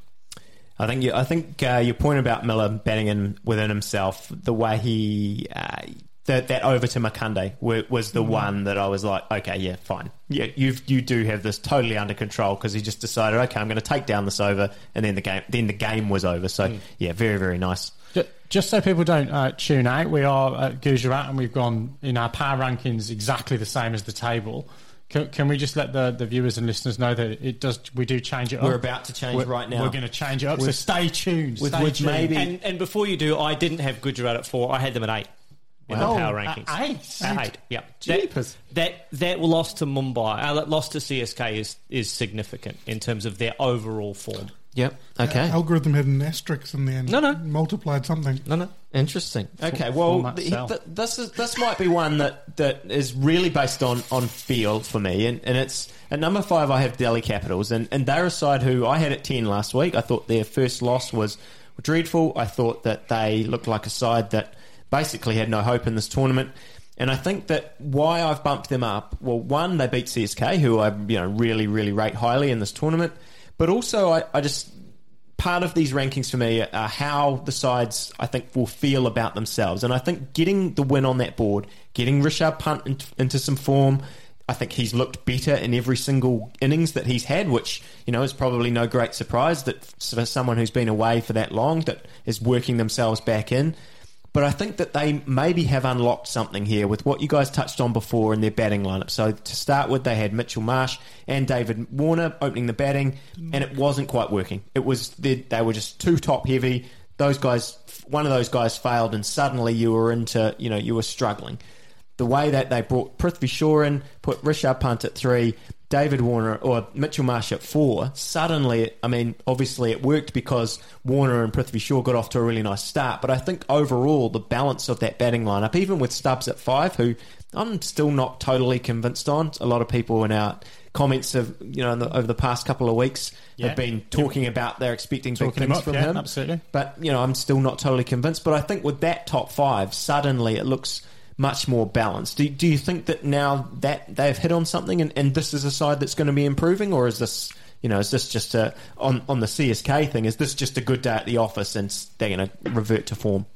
Speaker 3: I think you, I think uh, your point about Miller batting in within himself, the way he uh, that that over to Makande was the mm. one that I was like, okay, yeah, fine, yeah, you you do have this totally under control, because he just decided, okay, I'm going to take down this over, and then the game then the game was over. So mm. yeah, very very nice.
Speaker 2: Just so people don't uh, tune out, we are at Gujarat and we've gone in our power rankings exactly the same as the table. Can, can we just let the, the viewers and listeners know that it does? We do change it up.
Speaker 3: We're about to change
Speaker 2: we're,
Speaker 3: right now.
Speaker 2: We're going to change it up, with, so stay tuned.
Speaker 3: With,
Speaker 2: stay
Speaker 3: with
Speaker 2: tuned.
Speaker 3: maybe,
Speaker 4: and, and before you do, I didn't have Gujarat at four. I had them at eight in
Speaker 2: wow.
Speaker 4: the power rankings.
Speaker 2: At eight?
Speaker 4: At eight, yeah.
Speaker 2: Jeepers.
Speaker 4: That, that, that loss to Mumbai, uh, loss to C S K is, is significant in terms of their overall form.
Speaker 3: Yep. Okay.
Speaker 5: Uh, algorithm had an asterisk in there and
Speaker 4: no, no.
Speaker 5: multiplied something.
Speaker 4: No, no.
Speaker 3: Interesting. Okay. Well, th- th- this is this might be one that, that is really based on, on feel for me, and, and it's at number five. I have Delhi Capitals, and, and they're a side who I had at ten last week. I thought their first loss was dreadful. I thought that they looked like a side that basically had no hope in this tournament. And I think that why I've bumped them up, well, one, they beat C S K, who I you know really really rate highly in this tournament. But also, I, I just, part of these rankings for me are how the sides, I think, will feel about themselves. And I think getting the win on that board, getting Rishabh Pant in, into some form, I think he's looked better in every single innings that he's had, which, you know, is probably no great surprise that for someone who's been away for that long, that is working themselves back in. But I think that they maybe have unlocked something here with what you guys touched on before in their batting lineup. So to start with, they had Mitchell Marsh and David Warner opening the batting, and it wasn't quite working. It was they, they were just too top heavy. Those guys, one of those guys failed, and suddenly you were into, you know, you were struggling. The way that they brought Prithvi Shaw in, put Rishabh Pant at three, David Warner or Mitchell Marsh at four, suddenly, I mean, obviously it worked because Warner and Prithvi Shaw got off to a really nice start, but I think overall the balance of that batting lineup, even with Stubbs at five, who I'm still not totally convinced on. A lot of people in our comments have, you know, in the, over the past couple of weeks yeah. have been talking yeah. about they're expecting
Speaker 2: talking
Speaker 3: big things
Speaker 2: up,
Speaker 3: from
Speaker 2: yeah,
Speaker 3: him.
Speaker 2: Absolutely.
Speaker 3: But, you know, I'm still not totally convinced. But I think with that top five, suddenly it looks much more balanced. Do, do you think that now that they've hit on something and, and this is a side that's going to be improving, or is this, you know, is this just a, on, on the C S K thing, is this just a good day at the office and they're going to revert to form?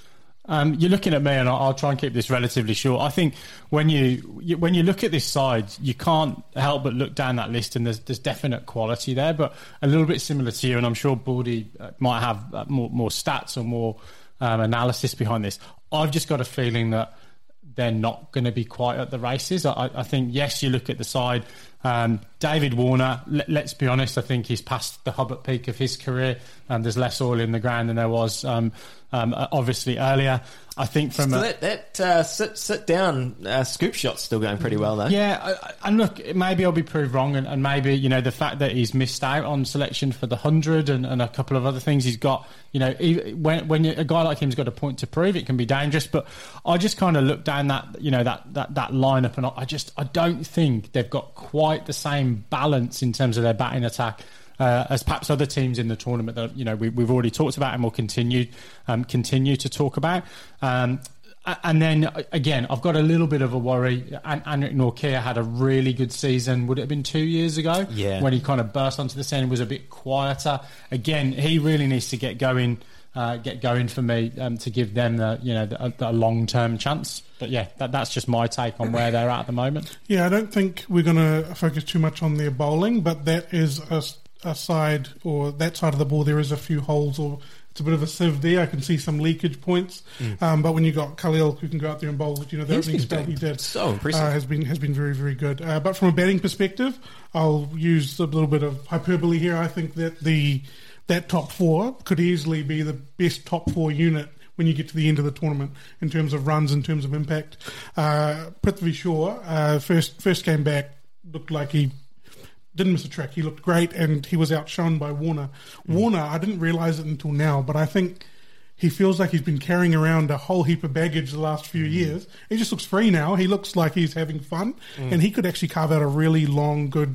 Speaker 2: Um, you're looking at me, and I'll, I'll try and keep this relatively short. I think when you, you when you look at this side, you can't help but look down that list, and there's, there's definite quality there. But a little bit similar to you, and I'm sure Baldy might have uh, more, more stats or more um, analysis behind this. I've just got a feeling that they're not going to be quite at the races. I, I think, yes, you look at the side. Um, David Warner, let, let's be honest, I think he's past the Hubbard peak of his career, and there's less oil in the ground than there was um, um, obviously earlier. I think from
Speaker 3: still
Speaker 2: a,
Speaker 3: that, that uh, sit sit down uh, scoop shot's still going pretty well though.
Speaker 2: Yeah, and look, maybe I'll be proved wrong, and, and maybe, you know, the fact that he's missed out on selection for the hundred and, and a couple of other things he's got, you know, he, when when a guy like him's got a point to prove, it can be dangerous. But I just kind of look down that, you know, that that that lineup, and I just I don't think they've got quite the same balance in terms of their batting attack Uh, as perhaps other teams in the tournament that, you know, we, we've already talked about and will continue um, continue to talk about. Um, and then again, I've got a little bit of a worry. An- Anrik Nortje had a really good season. Would it have been two years ago?
Speaker 3: Yeah. When
Speaker 2: he kind of burst onto the scene and was a bit quieter. Again, he really needs to get going. Uh, get going for me um, to give them the, you know, the, the long term chance. But yeah, that, that's just my take on where they're at at the moment.
Speaker 5: Yeah, I don't think we're going to focus too much on their bowling, but that is a, a side, or that side of the ball, there is a few holes, or it's a bit of a sieve there. I can see some leakage points. Mm. Um, but when you got Khalil who can go out there and bowl, you know, the opening spell he did
Speaker 3: so impressive.
Speaker 5: Uh, has been has been very, very good. Uh, but from a batting perspective, I'll use a little bit of hyperbole here. I think that the that top four could easily be the best top four unit when you get to the end of the tournament in terms of runs, in terms of impact. Uh, Prithvi Shaw, uh, first first game back, looked like he didn't miss a trick. He looked great, and he was outshone by Warner. Mm. Warner, I didn't realise it until now, but I think he feels like he's been carrying around a whole heap of baggage the last few mm. years. He just looks free now. He looks like he's having fun, mm. and he could actually carve out a really long, good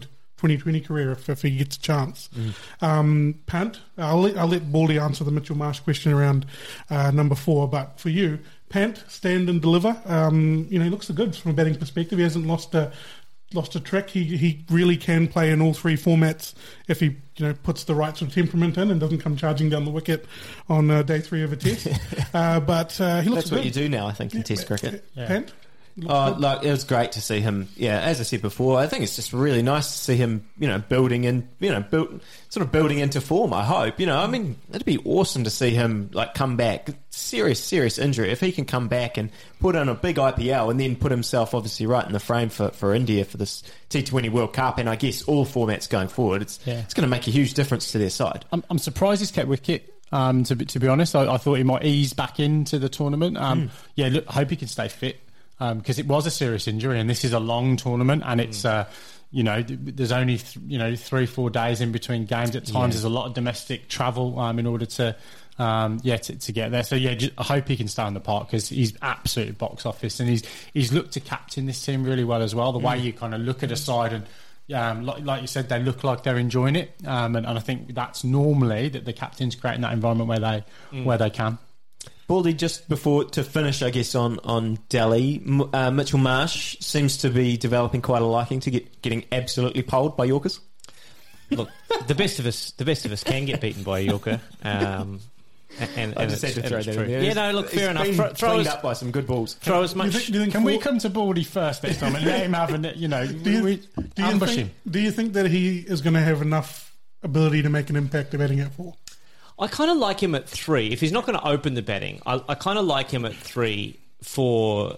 Speaker 5: twenty twenty career if, if he gets a chance. Mm. Um, Pant, I'll let, I'll let Baldy answer the Mitchell Marsh question around uh, number four, but for you, Pant, stand and deliver. Um, you know, he looks the goods from a batting perspective. He hasn't lost a lost a trick. He he really can play in all three formats if he you know puts the right sort of temperament in and doesn't come charging down the wicket on uh, day three of a test. uh, but uh, he looks
Speaker 3: That's
Speaker 5: good.
Speaker 3: what you do now, I think, in
Speaker 5: yeah,
Speaker 3: Test cricket.
Speaker 5: Yeah. Pant?
Speaker 3: Oh, like it was great to see him. Yeah, as I said before, I think it's just really nice to see him. You know, building in. You know, build, sort of building into form. I hope. You know, I mean, it'd be awesome to see him like come back. Serious, serious injury. If he can come back and put in a big I P L and then put himself obviously right in the frame for, for India for this T twenty World Cup, and I guess all formats going forward, it's
Speaker 2: Yeah.
Speaker 3: it's going to make a huge difference to their side.
Speaker 2: I'm, I'm surprised he's kept wicket. Um, to be, to be honest, I, I thought he might ease back into the tournament. Um, mm. Yeah, look, I hope he can stay fit. Because um, it was a serious injury, and this is a long tournament, and it's, mm. uh, you know, there's only th- you know three, four days in between games. At times, yeah. there's a lot of domestic travel um, in order to, um, yeah, to, to get there. So yeah, just, I hope he can stay on the park because he's absolute box office, and he's he's looked to captain this team really well as well. The mm. way you kind of look at a side and. Um, like, like you said, they look like they're enjoying it, um, and, and I think that's normally that the captain's creating that environment where they mm. where they can.
Speaker 3: Baldy, just before to finish, I guess on on Delhi, uh, Mitchell Marsh seems to be developing quite a liking to get getting absolutely polled by Yorkers.
Speaker 4: Look, the best of us, the best of us can get beaten by a Yorker. Um, And,
Speaker 3: I
Speaker 4: and
Speaker 3: just
Speaker 4: it's,
Speaker 3: had to throw
Speaker 4: it's
Speaker 3: that
Speaker 4: true.
Speaker 3: in there.
Speaker 4: Yeah, no, look, fair
Speaker 3: It's
Speaker 4: enough.
Speaker 3: been
Speaker 4: Throw, throw
Speaker 3: cleaned
Speaker 4: as,
Speaker 3: up by some good balls.
Speaker 4: throw as much.
Speaker 5: Do you think, do you think
Speaker 2: Can
Speaker 5: four,
Speaker 2: we come to Baldy first next time and let him have a, you know,
Speaker 5: do you,
Speaker 2: we,
Speaker 5: do you
Speaker 2: ambush
Speaker 5: think,
Speaker 2: him?
Speaker 5: Do you think that he is going to have enough ability to make an impact of batting at four?
Speaker 4: I kind of like him at three. If he's not going to open the batting, I, I kind of like him at three for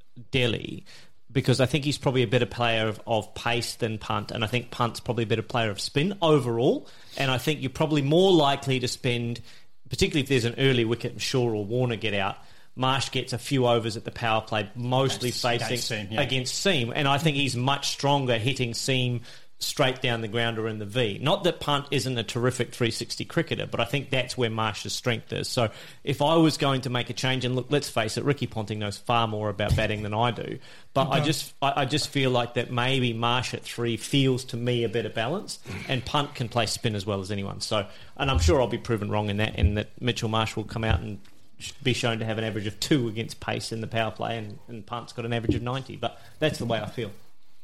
Speaker 4: Delhi because I think he's probably a better player of, of pace than Punt, and I think Punt's probably a better player of spin overall. And I think you're probably more likely to spend, particularly if there's an early wicket and Shaw or Warner get out, Marsh gets a few overs at the power play, mostly
Speaker 2: That's,
Speaker 4: facing
Speaker 2: that's seam, yeah.
Speaker 4: against seam. And I think he's much stronger hitting seam straight down the ground or in the V. Not that Punt isn't a terrific three sixty cricketer, but I think that's where Marsh's strength is. So if I was going to make a change, and look, let's face it, Ricky Ponting knows far more about batting than I do, but I just I, I just feel like that maybe Marsh at three feels to me a better balance, and Punt can play spin as well as anyone. So, and I'm sure I'll be proven wrong in that, and that Mitchell Marsh will come out and be shown to have an average of two against pace in the power play, and, and Punt's got an average of ninety. But that's the way I feel.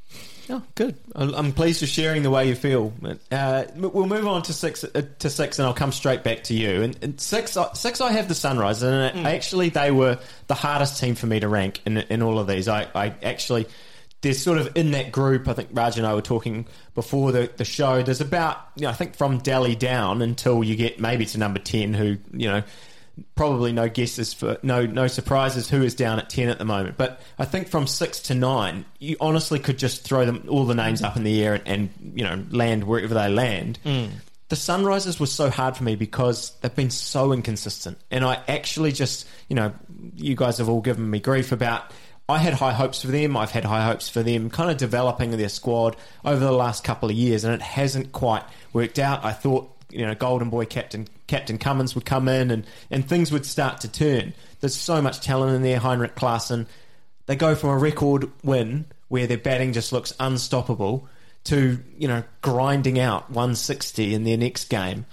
Speaker 3: Oh, good. I'm pleased you're sharing the way you feel. Uh, we'll move on to six, uh, to six, and I'll come straight back to you. And, and six, six, I have the Sunrise, and mm. actually they were the hardest team for me to rank in, in all of these. I, I actually, there's sort of in that group. I think Raj and I were talking before the, the show. There's about, you know, I think from Delhi down until you get maybe to number ten, who you know. Probably no guesses for no no surprises who is down at ten at the moment. But I think from six to nine, you honestly could just throw them all the names up in the air and, and you know land wherever they land. Mm. The Sunrisers was so hard for me because they've been so inconsistent, and I actually just you know you guys have all given me grief about. I had high hopes for them. I've had high hopes for them, kind of developing their squad over the last couple of years, and it hasn't quite worked out. I thought. You know, Golden Boy Captain Captain Cummins would come in and, and things would start to turn. There's so much talent in there, Heinrich Klaassen. They go from a record win where their batting just looks unstoppable to, you know, grinding out one sixty in their next game.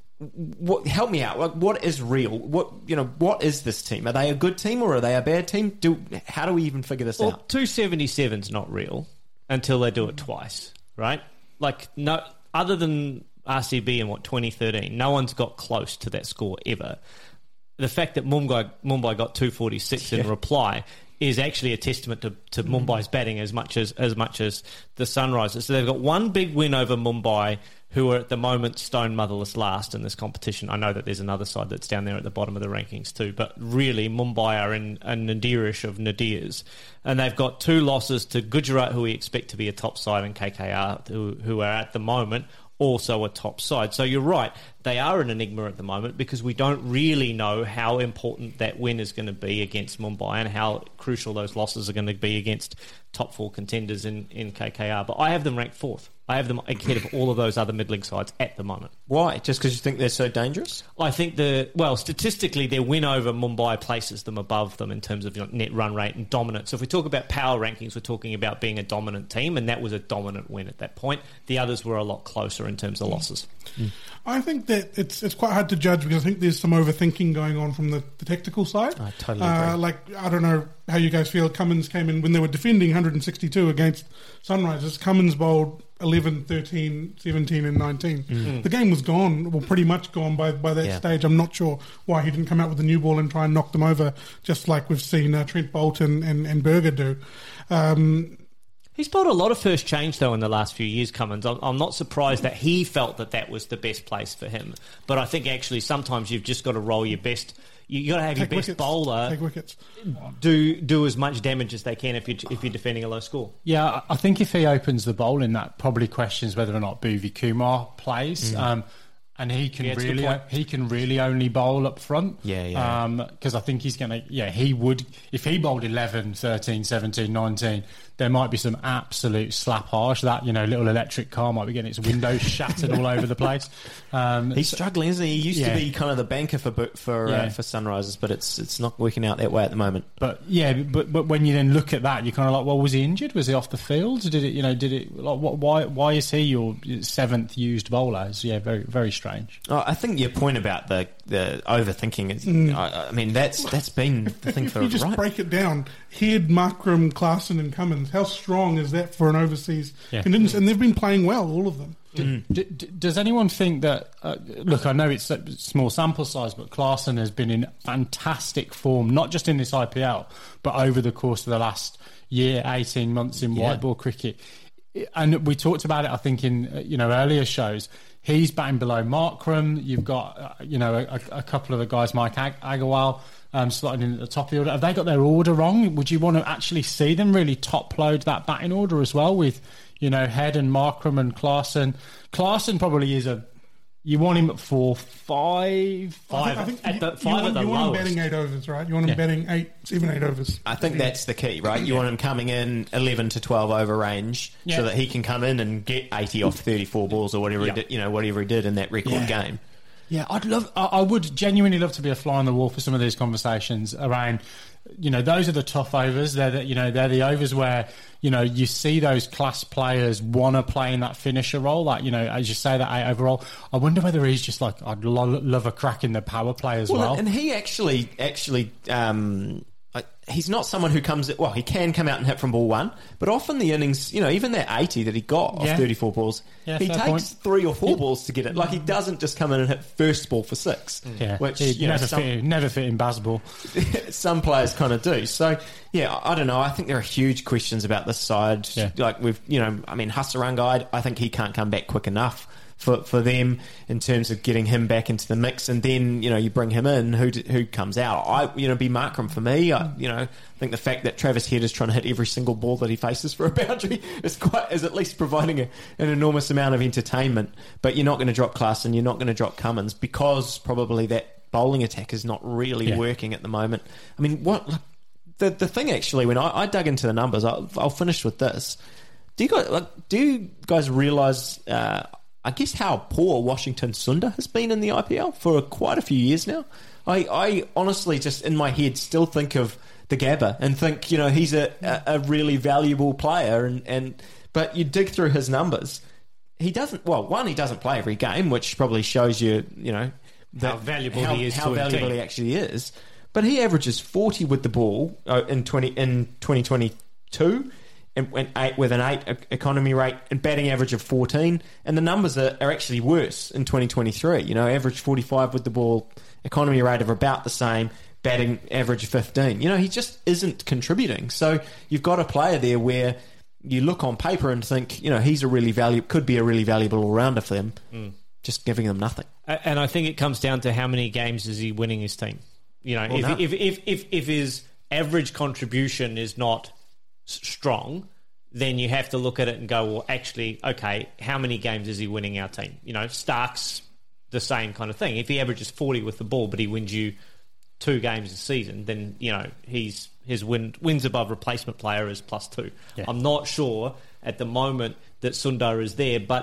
Speaker 3: What, help me out. Like, what is real? What you know? What is this team? Are they a good team or are they a bad team? Do how do we even figure this
Speaker 4: well,
Speaker 3: out?
Speaker 4: two seventy-seven's not real until they do it twice, right? Like no, other than R C B in what twenty thirteen, no one's got close to that score ever. The fact that Mumbai Mumbai got two forty-six yeah. in reply is actually a testament to, to mm. Mumbai's batting as much as as much as the Sunrisers. So they've got one big win over Mumbai, who are at the moment stone motherless last in this competition. I know that there's another side that's down there at the bottom of the rankings too, but really Mumbai are in a nadirish of nadirs. And they've got two losses to Gujarat, who we expect to be a top side, and K K R, who, who are at the moment also a top side. So you're right, they are an enigma at the moment because we don't really know how important that win is going to be against Mumbai and how crucial those losses are going to be against top four contenders in, in K K R. But I have them ranked fourth. I have them ahead of all of those other middling sides at the moment.
Speaker 3: Why? Just because you think they're so dangerous?
Speaker 4: I think the well, statistically, their win over Mumbai places them above them in terms of you know, net run rate and dominance. So if we talk about power rankings, we're talking about being a dominant team, and that was a dominant win at that point. The others were a lot closer in terms of losses.
Speaker 5: Mm. I think that it's it's quite hard to judge because I think there's some overthinking going on from the, the tactical side.
Speaker 3: I totally
Speaker 5: uh,
Speaker 3: agree.
Speaker 5: Like, I don't know how you guys feel. Cummins came in when they were defending one sixty-two against Sunrisers. Cummins bowled eleven, thirteen, seventeen and nineteen. Mm. The game was gone, well, pretty much gone by, by that
Speaker 3: yeah.
Speaker 5: stage. I'm not sure why he didn't come out with a new ball and try and knock them over, just like we've seen uh, Trent Bolton and, and Berger do. Um,
Speaker 4: He's brought a lot of first change, though, in the last few years, Cummins. I'm, I'm not surprised that he felt that that was the best place for him. But I think, actually, sometimes you've just got to roll your best... You got to have
Speaker 5: take
Speaker 4: your best
Speaker 5: wickets,
Speaker 4: bowler
Speaker 5: take wickets.
Speaker 4: do do as much damage as they can if you're, if you're defending a low score.
Speaker 2: Yeah, I think if he opens the bowling, that probably questions whether or not Bhuvi Kumar plays. Mm. Um, and he can
Speaker 4: yeah,
Speaker 2: really he can really only bowl up front.
Speaker 3: Yeah, yeah.
Speaker 2: Because um, I think he's going to... Yeah, he would... If he bowled eleven, thirteen, seventeen, nineteen... there might be some absolute slap harsh. That, you know, little electric car might be getting its windows shattered all over the place. Um,
Speaker 3: He's
Speaker 2: so,
Speaker 3: struggling, isn't he? He used
Speaker 2: yeah.
Speaker 3: to be kind of the banker for for
Speaker 2: yeah.
Speaker 3: uh, for Sunrisers, but it's it's not working out that way at the moment.
Speaker 2: But yeah, but but when you then look at that, you're kind of like, well, was he injured? Was he off the field? Did it? You know, did it? Like, what, why why is he your seventh used bowler? It's, yeah, very very strange.
Speaker 3: Oh, I think your point about the the overthinking is. Mm. I, I mean, that's that's been
Speaker 5: if,
Speaker 3: the thing
Speaker 5: if
Speaker 3: for
Speaker 5: you just
Speaker 3: right.
Speaker 5: break it down, Head, Markram, Klaasen, and Cummins. How strong is that for an overseas
Speaker 2: yeah.
Speaker 5: contingent? And they've been playing well, all of them.
Speaker 2: D- d- d- does anyone think that? Uh, look, I know it's a small sample size, but Klaasen has been in fantastic form, not just in this I P L, but over the course of the last year, eighteen months in
Speaker 3: yeah.
Speaker 2: white ball cricket. And we talked about it, I think, in uh, you know earlier shows. He's batting below Markram. You've got uh, you know a, a couple of the guys, Mike Ag- Agarwal. Um, slotting in at the top of the order. Have they got their order wrong? Would you want to actually see them really top load that batting order as well with, you know, Head and Markram and Klaasen? Klaasen probably is a... You want him at four, five,
Speaker 4: five
Speaker 5: I think, I think
Speaker 4: at
Speaker 5: you,
Speaker 4: the five
Speaker 5: you want,
Speaker 4: at the
Speaker 5: you want him
Speaker 4: lowest.
Speaker 5: batting eight overs, right? You want him
Speaker 2: Yeah.
Speaker 5: batting eight, seven, eight overs.
Speaker 3: I think that's the key, right? You want him coming in eleven to twelve over range,
Speaker 2: Yeah.
Speaker 3: so that he can come in and get eighty off thirty-four balls or whatever
Speaker 2: Yeah.
Speaker 3: he did, you know, whatever he did in that record
Speaker 2: Yeah.
Speaker 3: game.
Speaker 2: Yeah, I'd love. I, I would genuinely love to be a fly on the wall for some of these conversations around. You know, those are the tough overs. They're the, you know they're the overs where you know you see those class players want to play in that finisher role. That you know, as you say, that eight overall. I wonder whether he's just like I'd lo- love a crack in the power play as well.
Speaker 3: Well, and he actually actually. Um, Like, he's not someone who comes... Well, he can come out and hit from ball one, but often the innings, you know, even that eighty that he got off
Speaker 2: Yeah.
Speaker 3: thirty-four balls,
Speaker 2: Yeah,
Speaker 3: he
Speaker 2: fair
Speaker 3: takes
Speaker 2: point.
Speaker 3: three or four balls to get it. Like, he doesn't just come in and hit first ball for six,
Speaker 2: yeah,
Speaker 3: which,
Speaker 2: He'd
Speaker 3: you know,
Speaker 2: never
Speaker 3: some,
Speaker 2: fit, never fit in Bazball.
Speaker 3: some players kind of do. So, yeah, I don't know. I think there are huge questions about this side.
Speaker 2: Yeah.
Speaker 3: Like, we've, you know, I mean, Hasaranga, I think he can't come back quick enough for for them in terms of getting him back into the mix, and then you know you bring him in, who who comes out? I you know be Markram for me. I, you know I think the fact that Travis Head is trying to hit every single ball that he faces for a boundary is quite is at least providing a, an enormous amount of entertainment. But you're not going to drop Klaasen, you're not going to drop Cummins because probably that bowling attack is not really
Speaker 2: Yeah.
Speaker 3: working at the moment. I mean, what the the thing actually when I, I dug into the numbers, I'll, I'll finish with this. Do you guys like, do you guys realise? Uh, I guess how poor Washington Sundar has been in the I P L for quite a few years now. I, I honestly just in my head still think of the Gabba and think, you know, he's a, a, a really valuable player and, and but you dig through his numbers. He doesn't well, one, he doesn't play every game, which probably shows you, you know,
Speaker 4: How valuable
Speaker 3: how,
Speaker 4: he is
Speaker 3: how
Speaker 4: to a
Speaker 3: valuable
Speaker 4: team.
Speaker 3: he actually is. But he averages forty with the ball uh, in twenty in twenty twenty-two. And went eight with an eight economy rate and batting average of fourteen, and the numbers are, are actually worse in twenty twenty-three. You know, average forty-five with the ball, economy rate of about the same, batting average of fifteen. You know, he just isn't contributing. So you've got a player there where you look on paper and think, you know, he's a really valuable, could be a really valuable all rounder for them. Mm. Just giving them nothing.
Speaker 4: And I think it comes down to how many games is he winning his team. You know,
Speaker 3: Well,
Speaker 4: if,
Speaker 3: no.
Speaker 4: if, if if if his average contribution is not strong, then you have to look at it and go, well, actually, okay, how many games is he winning our team? You know, Stark's the same kind of thing. If he averages forty with the ball, but he wins you two games a season, then, you know, he's his win, wins above replacement player is plus two.
Speaker 2: Yeah.
Speaker 4: I'm not sure at the moment that Sundar is there, but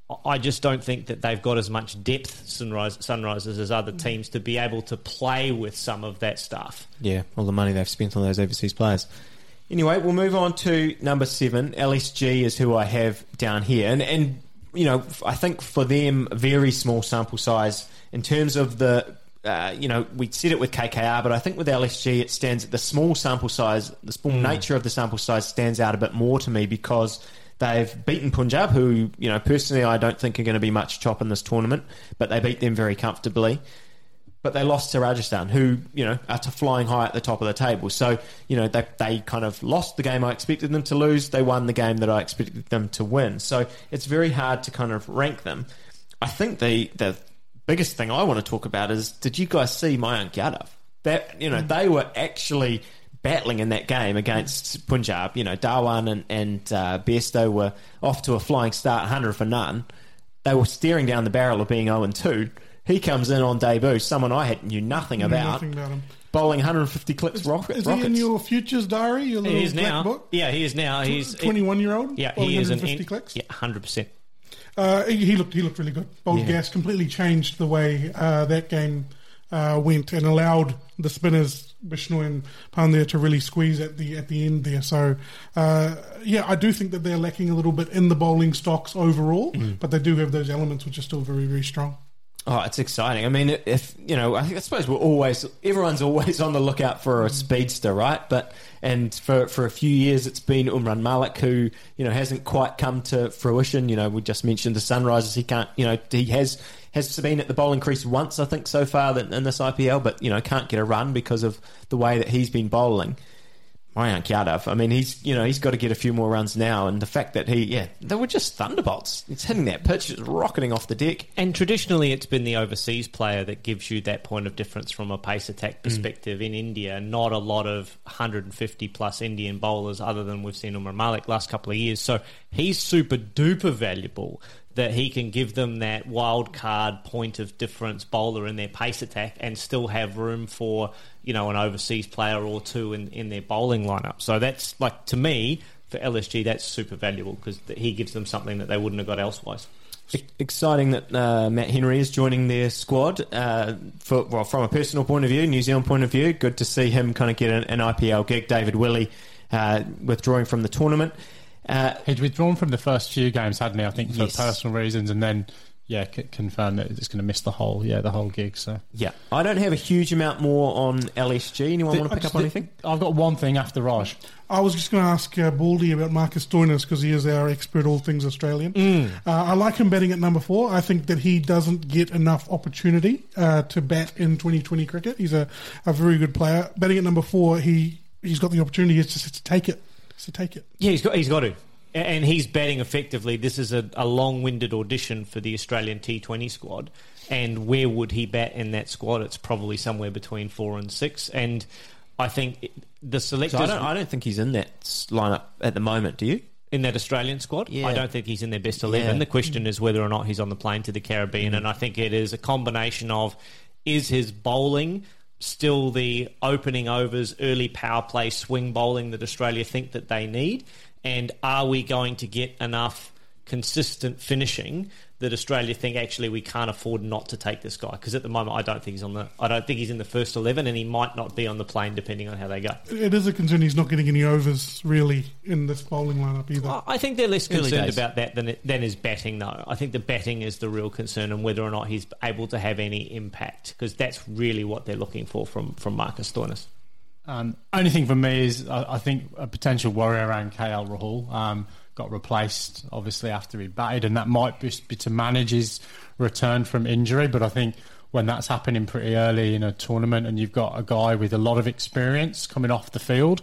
Speaker 4: I just don't think that they've got as much depth, Sunrise, Sunrisers, as other teams to be able to play with some of that stuff.
Speaker 3: Yeah, all the money they've spent on those overseas players. Anyway, we'll move on to number seven. L S G is who I have down here. And, and you know, I think for them, very small sample size in terms of the... Uh, you know, we said it with K K R, but I think with L S G it stands, the small sample size, the small mm. nature of the sample size stands out a bit more to me because they've beaten Punjab, who, you know, personally I don't think are going to be much chop in this tournament, but they beat them very comfortably. But they lost to Rajasthan, who, you know, are flying high at the top of the table. So, you know, they they kind of lost the game I expected them to lose. They won the game that I expected them to win. So it's very hard to kind of rank them. I think the the biggest thing I want to talk about is, did you guys see Mayank Yadav? That, you know, they were actually battling in that game against Punjab. You know, Dhawan and, and uh, Bairstow were off to a flying start, one hundred for none. They were staring down the barrel of being oh and two. He comes in on debut, someone I had knew nothing
Speaker 5: Knew
Speaker 3: about,
Speaker 5: nothing about him.
Speaker 3: bowling one hundred fifty clips
Speaker 5: Is,
Speaker 3: rocket,
Speaker 5: is
Speaker 3: rockets.
Speaker 5: he in your futures diary, your little
Speaker 4: He is
Speaker 5: black
Speaker 4: now.
Speaker 5: book?
Speaker 4: Yeah, he is now. He's
Speaker 5: twenty-one-year-old?
Speaker 4: Yeah,
Speaker 5: bowling
Speaker 4: he is an
Speaker 5: one hundred fifty
Speaker 4: in,
Speaker 5: clicks?
Speaker 4: Yeah, one hundred percent.
Speaker 5: Uh, he, he looked he looked really good. Bowled
Speaker 3: Yeah.
Speaker 5: gas, completely changed the way uh, that game uh, went and allowed the spinners, Bishnoi and Pandya, to really squeeze at the at the end there. So, uh, yeah, I do think that they're lacking a little bit in the bowling stocks overall, mm. but they do have those elements which are still very, very strong.
Speaker 3: Oh, it's exciting. I mean, if, you know, I, think, I suppose we're always, everyone's always on the lookout for a speedster, right? But, and for, for a few years it's been Umran Malik, who, you know, hasn't quite come to fruition. You know, we just mentioned the Sunrisers. He can't, you know, he has, has been at the bowling crease once, I think, so far in this I P L, but, you know, can't get a run because of the way that he's been bowling. Mayank Yadav, I mean, he's, you know, he's got to get a few more runs now, and the fact that he, yeah, they were just thunderbolts. It's hitting that pitch, it's rocketing off the deck.
Speaker 4: And traditionally, it's been the overseas player that gives you that point of difference from a pace attack perspective. Mm. In India, not a lot of one hundred fifty plus Indian bowlers, other than we've seen Umar Malik last couple of years. So he's super duper valuable that he can give them that wild card point of difference bowler in their pace attack and still have room for, you know, an overseas player or two in, in their bowling lineup. So that's, like, to me, for L S G, that's super valuable because he gives them something that they wouldn't have got elsewise.
Speaker 3: Exciting that uh, Matt Henry is joining their squad. Uh, for well, from a personal point of view, New Zealand point of view, good to see him kind of get an, an I P L gig. David Willey uh, withdrawing from the tournament. Uh,
Speaker 2: He'd withdrawn from the first few games, hadn't he? I think for
Speaker 3: yes.
Speaker 2: personal reasons, and then yeah, c- confirmed that it's going to miss the whole yeah the whole gig. So
Speaker 3: yeah, I don't have a huge amount more on L S G. Anyone
Speaker 2: the,
Speaker 3: want to pick up on anything?
Speaker 2: I've got one thing after Raj.
Speaker 5: I was just going to ask uh, Baldy about Marcus Stoinis because he is our expert all things Australian.
Speaker 4: Mm.
Speaker 5: Uh, I like him batting at number four. I think that he doesn't get enough opportunity uh, to bat in twenty twenty cricket. He's a, a very good player. Batting at number four, he he's got the opportunity. He just has to take it. He has to take it.
Speaker 4: Yeah, he's got he's got to. And he's batting effectively. This is a, a long-winded audition for the Australian T twenty squad. And where would he bat in that squad? It's probably somewhere between four and six. And I think the selectors...
Speaker 3: So I, don't, I don't think he's in that lineup at the moment, do you?
Speaker 4: In that Australian squad?
Speaker 3: Yeah.
Speaker 4: I don't think he's in their best eleven.
Speaker 3: Yeah.
Speaker 4: The question is whether or not he's on the plane to the Caribbean. Mm. And I think it is a combination of, is his bowling still the opening overs, early power play, swing bowling that Australia think that they need? And are we going to get enough consistent finishing that Australia think actually we can't afford not to take this guy? Because at the moment, I don't think he's on the. I don't think he's in the first eleven, and he might not be on the plane depending on how they go.
Speaker 5: It is a concern. He's not getting any overs really in this bowling lineup either.
Speaker 4: I think they're less
Speaker 3: Early
Speaker 4: concerned
Speaker 3: days.
Speaker 4: about that than than his batting, though. I think the batting is the real concern, and whether or not he's able to have any impact, because that's really what they're looking for from from Marcus Stoinis.
Speaker 2: Um, only thing for me is I, I think a potential worry around K L Rahul. Um, got replaced obviously after he batted, and that might be, be to manage his return from injury. But I think when that's happening pretty early in a tournament, and you've got a guy with a lot of experience coming off the field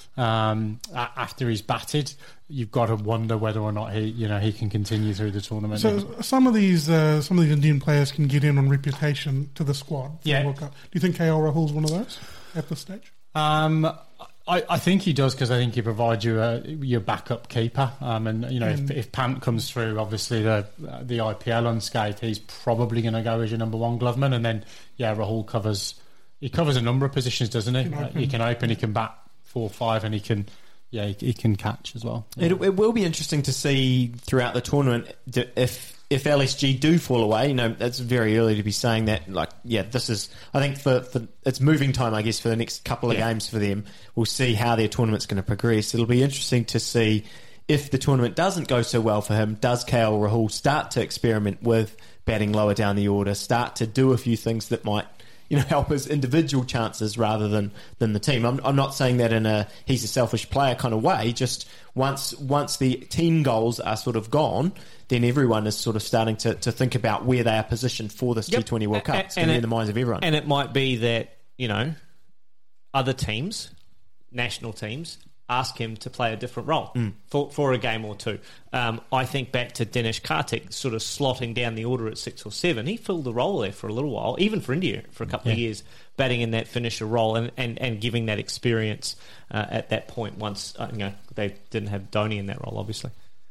Speaker 2: um, after he's batted, you've got to wonder whether or not he, you know, he can continue through the tournament.
Speaker 5: So some of these, uh, some of these Indian players can get in on reputation to the squad for
Speaker 2: Yeah.
Speaker 5: the World Cup. Do you think K L Rahul's one of those at this stage?
Speaker 2: Um, I, I think he does, because I think he provides you a, your backup keeper. Um, and you know,
Speaker 5: Mm.
Speaker 2: if, if Pant comes through, obviously the uh, the I P L unscathed, he's probably going to go as your number one gloveman. And then yeah, Rahul covers he covers a number of positions, doesn't he?
Speaker 5: He can
Speaker 2: Uh,
Speaker 5: open.
Speaker 2: he can open, he can bat four, five, and he can yeah he, he can catch as well. Yeah.
Speaker 3: It, it will be interesting to see throughout the tournament d- if if L S G do fall away, you know, it's very early to be saying that. Like, yeah, this is, I think for, for it's moving time, I guess, for the next couple of yeah. games for them. We'll see how their tournament's going to progress. It'll be interesting to see if the tournament doesn't go so well for him. Does K L Rahul start to experiment with batting lower down the order, start to do a few things that might, you know, help his individual chances rather than, than the team? I'm, I'm not saying that in a he's a selfish player kind of way. Just once once the team goals are sort of gone, then everyone is sort of starting to, to think about where they are positioned for this yep. T twenty World Cup. It's going to be in the minds of everyone.
Speaker 4: And it might be that, you know, other teams, national teams, ask him to play a different role mm. for, for a game or two. Um, I think back to Dinesh Karthik sort of slotting down the order at six or seven. He filled the role there for a little while, even for India for a couple yeah. of years, batting in that finisher role and, and, and giving that experience uh, at that point once uh, you know they didn't have Dhoni in that role, obviously.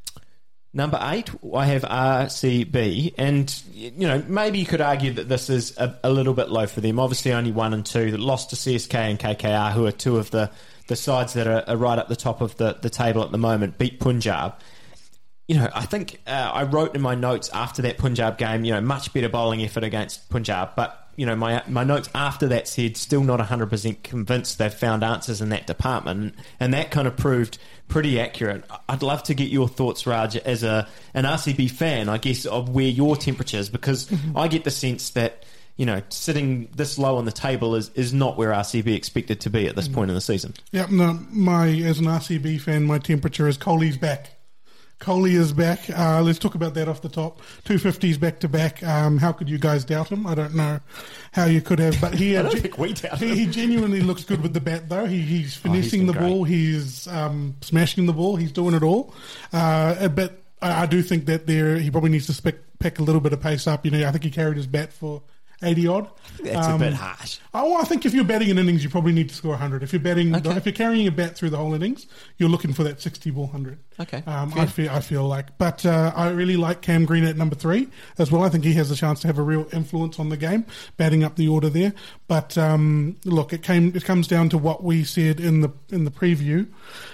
Speaker 3: Number eight, I have R C B, and you know maybe you could argue that this is a, a little bit low for them. Obviously, only one and two that lost to C S K and K K R, who are two of the, the sides that are, are right up the top of the, the table at the moment. Beat Punjab. You know, I think uh, I wrote in my notes after that Punjab game, you know, much better bowling effort against Punjab, but you know, my my notes after that said still not one hundred percent convinced they've found answers in that department, and that kind of proved pretty accurate. I'd love to get your thoughts, Raj, as a an R C B fan, I guess, of where your temperature is, because mm-hmm. I get the sense that, you know, sitting this low on the table is, is not where R C B expected to be at this mm-hmm. point in the season.
Speaker 5: Yeah, no, my as an R C B fan, my temperature is Kohli's back. Kohli is back. Uh, let's talk about that off the top. two fifties back to back. Um, how could you guys doubt him? I don't know how you could have, but he
Speaker 3: I don't ge- think we doubt
Speaker 5: he,
Speaker 3: him.
Speaker 5: he genuinely looks good with the bat, though. He, he's finessing oh, he's the ball. He's um, smashing the ball. He's doing it all. Uh, but I, I do think that there he probably needs to pick, pick a little bit of pace up. You know, I think he carried his bat for eighty odd.
Speaker 3: That's um, a bit harsh.
Speaker 5: Oh, I think if you're batting in innings, you probably need to score one hundred. If you're batting, okay. if you're carrying a bat through the whole innings, you're looking for that sixty ball one hundred.
Speaker 3: Okay,
Speaker 5: um, I feel I feel like, but uh, I really like Cam Green at number three as well. I think he has a chance to have a real influence on the game, batting up the order there. But um, look, it came it comes down to what we said in the in the preview.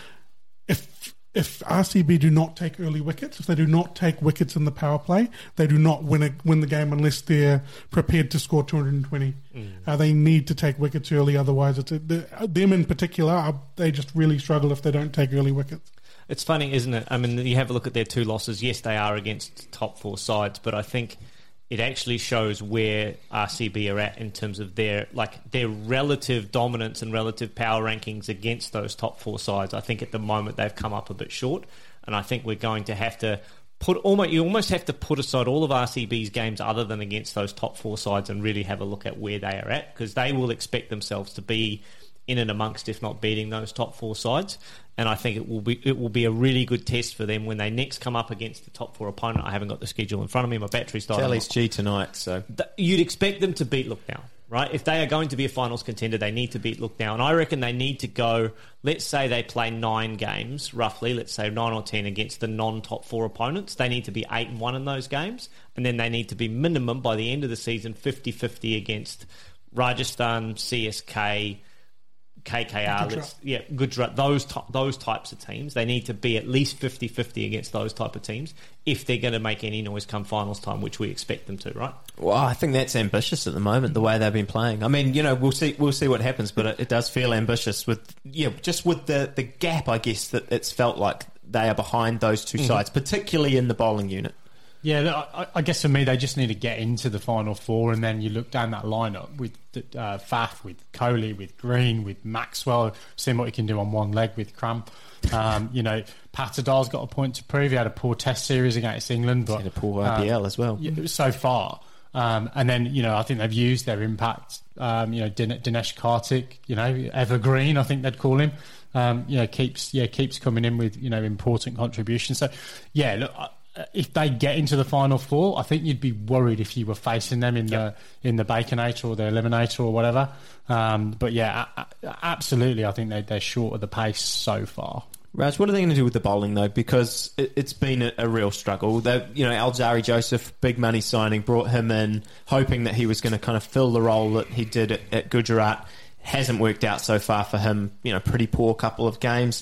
Speaker 5: If If R C B do not take early wickets, if they do not take wickets in the power play, they do not win a, win the game unless they're prepared to score two hundred twenty. Mm. Uh, they need to take wickets early, otherwise, it's a, the, them in particular, uh, they just really struggle if they don't take early wickets.
Speaker 4: It's funny, isn't it? I mean, you have a look at their two losses. Yes, they are against top four sides, but I think it actually shows where R C B are at in terms of their like their relative dominance and relative power rankings against those top four sides. I think at the moment they've come up a bit short, and I think we're going to have to put almost you almost have to put aside all of R C B's games other than against those top four sides and really have a look at where they are at, because they will expect themselves to be in and amongst, if not beating, those top four sides. And I think it will be it will be a really good test for them when they next come up against the top four opponent. I haven't got the schedule in front of me. My battery's died.
Speaker 3: L S G tonight, so
Speaker 4: you'd expect them to beat Lucknow, right? If they are going to be a finals contender, they need to beat Lucknow. And I reckon they need to go, let's say they play nine games, roughly, let's say nine or ten against the non-top four opponents. They need to be eight and one in those games. And then they need to be minimum, by the end of the season, fifty-fifty against Rajasthan, C S K, K K R, let's, yeah, Gujarat, those t- those types of teams. They need to be at least fifty-fifty against those type of teams if they're going to make any noise come finals time, which we expect them to, right?
Speaker 3: Well, I think that's ambitious at the moment, the way they've been playing. I mean, you know, we'll see we'll see what happens, but it, it does feel ambitious with, yeah, just with the, the gap, I guess, that it's felt like they are behind those two mm-hmm. sides, particularly in the bowling unit.
Speaker 2: Yeah, look, I, I guess for me, they just need to get into the final four, and then you look down that lineup with uh, Faf, with Kohli, with Green, with Maxwell, seeing what he can do on one leg with Cramp. Um, you know, Patador's got a point to prove. He had a poor Test series against England, but
Speaker 3: he had a poor I P L uh, as well
Speaker 2: so far. Um, and then, you know, I think they've used their impact. Um, you know, Din- Dinesh Karthik, you know, evergreen, I think they'd call him. Um, you know, keeps yeah keeps coming in with, you know, important contributions. So, yeah, look. I, if they get into the final four, I think you'd be worried if you were facing them in yep. the in the Baconator or the Eliminator or whatever. Um, but yeah, a- a- absolutely, I think they, they're short of the pace so far.
Speaker 3: Raj, what are they going to do with the bowling though? Because it, it's been a, a real struggle. They, you know, Alzari Joseph, big money signing, brought him in, hoping that he was going to kind of fill the role that he did at, at Gujarat. Hasn't worked out so far for him. You know, pretty poor couple of games.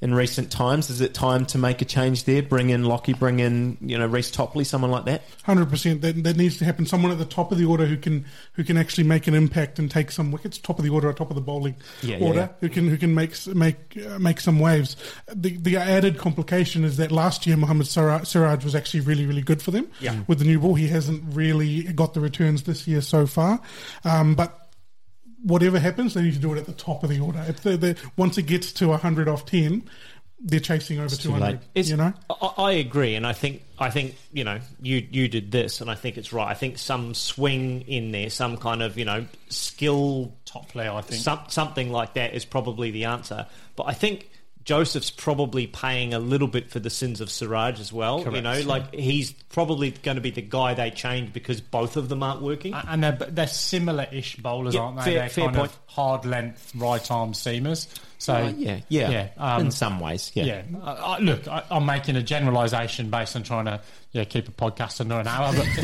Speaker 3: in recent times. Is it time to make a change there? Bring in Lockie, bring in, you know, Reece Topley, someone like that?
Speaker 5: one hundred percent. That, that needs to happen. Someone at the top of the order who can who can actually make an impact and take some wickets. Top of the order, or top of the bowling
Speaker 3: yeah,
Speaker 5: order,
Speaker 3: yeah.
Speaker 5: who can who can make make uh, make some waves. The the added complication is that last year Mohammad Siraj, Siraj was actually really really good for them
Speaker 4: yeah.
Speaker 5: with the new ball. He hasn't really got the returns this year so far, um, but. Whatever happens, they need to do it at the top of the order. If they're, they're, once it gets to one hundred off ten, they're chasing over two hundred.
Speaker 4: It's,
Speaker 5: you know,
Speaker 4: I, I agree, and I think I think you know you you did this, and I think it's right. I think some swing in there, some kind of you know skill
Speaker 2: top player, I think
Speaker 4: some, something like that is probably the answer. But I think Joseph's probably paying a little bit for the sins of Siraj as well.
Speaker 2: Correct,
Speaker 4: you know,
Speaker 2: yeah.
Speaker 4: like he's probably going to be the guy they change because both of them aren't working.
Speaker 2: And they're, they're similar-ish bowlers,
Speaker 4: Yeah,
Speaker 2: aren't they?
Speaker 4: fair-
Speaker 2: they're
Speaker 4: fair
Speaker 2: kind
Speaker 4: point.
Speaker 2: of hard-length, right-arm seamers. So
Speaker 3: Uh, yeah, yeah,
Speaker 2: yeah, um,
Speaker 3: in some ways, yeah.
Speaker 2: Yeah, I, I, look, I, I'm making a generalisation based on trying to yeah keep a podcast under an hour, but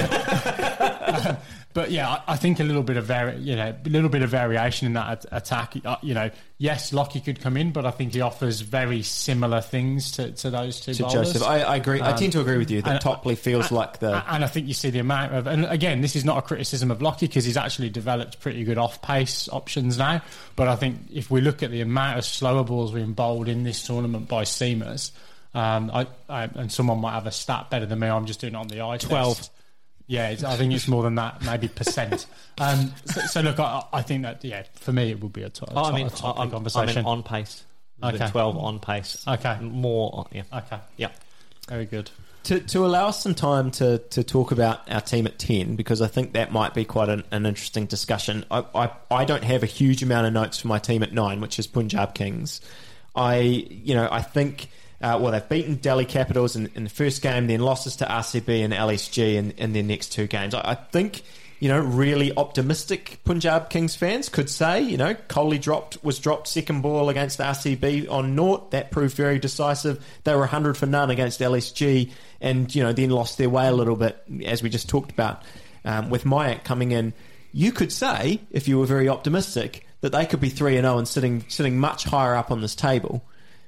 Speaker 2: yeah, but yeah, I, I think a little bit of vari- you know, a little bit of variation in that at- attack. Uh, you know, yes, Lockie could come in, but I think he offers very similar things to, to those two
Speaker 3: To
Speaker 2: bowlers.
Speaker 3: Joseph, I, I agree. I
Speaker 2: Um,
Speaker 3: tend to agree with you that
Speaker 2: and-
Speaker 3: Topley feels
Speaker 2: and-
Speaker 3: like the.
Speaker 2: And I think you see the amount of, and again, this is not a criticism of Lockie because he's actually developed pretty good off-pace options now. But I think if we look at the amount of slower balls being bowled in this tournament by seamers, um, I, I, and someone might have a stat better than me. I'm just doing it on the eye test.
Speaker 4: twelve.
Speaker 2: Yeah, it's, I think it's more than that, maybe percent. Um, so, so look, I, I think that yeah, for me it would be a, to, a,
Speaker 4: Oh, I
Speaker 2: to-
Speaker 4: mean,
Speaker 2: a topic
Speaker 4: I, I'm,
Speaker 2: conversation.
Speaker 4: I'm on pace.
Speaker 2: Okay.
Speaker 4: The twelve on pace.
Speaker 2: Okay.
Speaker 4: More. Yeah.
Speaker 2: Okay,
Speaker 4: Yeah.
Speaker 2: very good.
Speaker 3: To, to allow us some time to, to talk about our team at ten, because I think that might be quite an, an interesting discussion. I, I, I don't have a huge amount of notes for my team at nine, which is Punjab Kings. I you know I think uh, well they've beaten Delhi Capitals in, in the first game, then losses to R C B and L S G in, in their next two games. I, I think you know really optimistic Punjab Kings fans could say you know Kohli dropped was dropped second ball against R C B on naught. That proved very decisive. They were one hundred for none against L S G, and you know then lost their way a little bit, as we just talked about um, with Mayak coming in. You could say, if you were very optimistic, that they could be three and zero and sitting sitting much higher up on this table.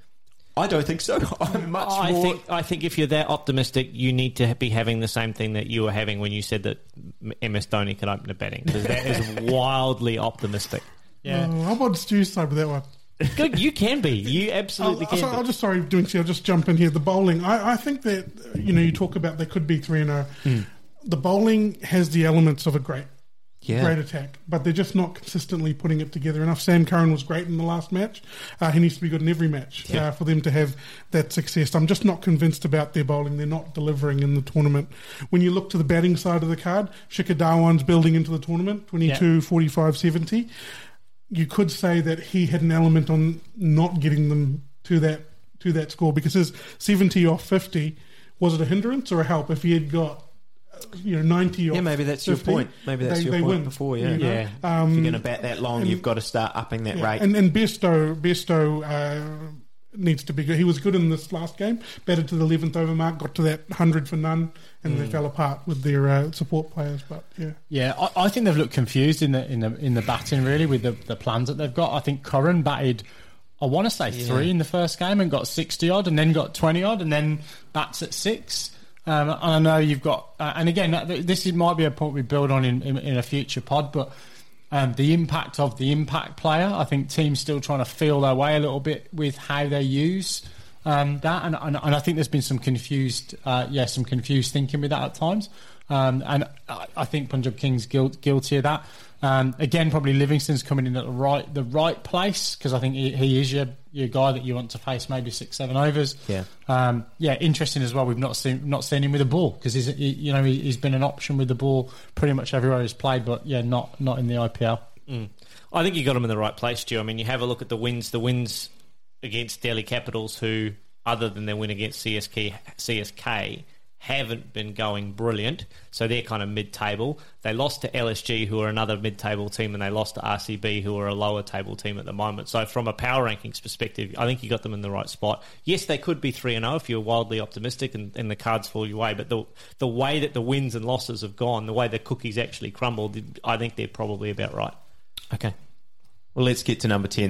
Speaker 3: I don't think so. I'm much
Speaker 4: I
Speaker 3: more.
Speaker 4: think I think if you're that optimistic, you need to be having the same thing that you were having when you said that M S Dhoni can open the batting, because that is wildly optimistic.
Speaker 2: Yeah.
Speaker 5: Oh, I'm on Stu's side with that one.
Speaker 4: Good, you can be. You absolutely
Speaker 5: I'll,
Speaker 4: can.
Speaker 5: I'll,
Speaker 4: be.
Speaker 5: I'll just sorry, doing I'll just jump in here. The bowling, I, I think that you know you talk about they could be three and zero.
Speaker 3: Mm.
Speaker 5: The bowling has the elements of a great,
Speaker 3: Yeah.
Speaker 5: great attack, but they're just not consistently putting it together enough. Sam Curran was great in the last match. Uh, he needs to be good in every match
Speaker 3: Yeah.
Speaker 5: uh, for them to have that success. I'm just not convinced about their bowling. They're not delivering in the tournament. When you look to the batting side of the card, Shikhar Dhawan's building into the tournament, twenty-two,
Speaker 2: Yeah.
Speaker 5: forty-five, seventy. You could say that he had an element on not getting them to that to that score, because his seventy off fifty, was it a hindrance or a help? If he had got uh, you know ninety off
Speaker 3: Yeah, maybe that's your
Speaker 5: fifty,
Speaker 3: point. Maybe that's
Speaker 5: they,
Speaker 3: your
Speaker 5: they
Speaker 3: point
Speaker 5: win,
Speaker 3: before, yeah.
Speaker 5: you know?
Speaker 4: Yeah.
Speaker 5: Um,
Speaker 3: if you're going to bat that long,
Speaker 5: and-
Speaker 3: you've got to start upping that
Speaker 5: yeah.
Speaker 3: rate.
Speaker 5: And, and Besto, Besto uh, needs to be good. He was good in this last game, batted to the eleventh over mark, got to that one hundred for none, and they fell apart with their uh, support players. But yeah.
Speaker 2: Yeah, I, I think they've looked confused in the in the in the batting really with the, the plans that they've got. I think Curran batted, I want to say three in the first game and got sixty odd, and then got twenty odd, and then bats at six. Um, and I know you've got, uh, and again, that, this is, might be a point we build on in, in, in a future pod, but um, the impact of the impact player, I think teams still trying to feel their way a little bit with how they use um, that, and, and and I think there's been some confused, uh, yeah, some confused thinking with that at times, um, and I, I think Punjab Kings guilt, guilty of that. Um, again, probably Livingston's coming in at the right the right place, because I think he, he is your your guy that you want to face maybe six seven overs.
Speaker 3: Yeah.
Speaker 2: Um, yeah, interesting as well. We've not seen not seen him with the ball, because he's he, you know he, he's been an option with the ball pretty much everywhere he's played, but yeah, not not in the I P L.
Speaker 4: Mm. I think you got him in the right place, Stu. I mean, you have a look at the wins. The wins against Delhi Capitals, who, other than their win against C S K, C S K, haven't been going brilliant. So they're kind of mid-table. They lost to L S G, who are another mid-table team, and they lost to R C B, who are a lower table team at the moment. So from a power rankings perspective, I think you got them in the right spot. Yes, they could be three and oh if you're wildly optimistic and, and the cards fall your way, but the the way that the wins and losses have gone, the way the cookies actually crumbled, I think they're probably about right.
Speaker 3: Okay. Well, let's get to number ten then.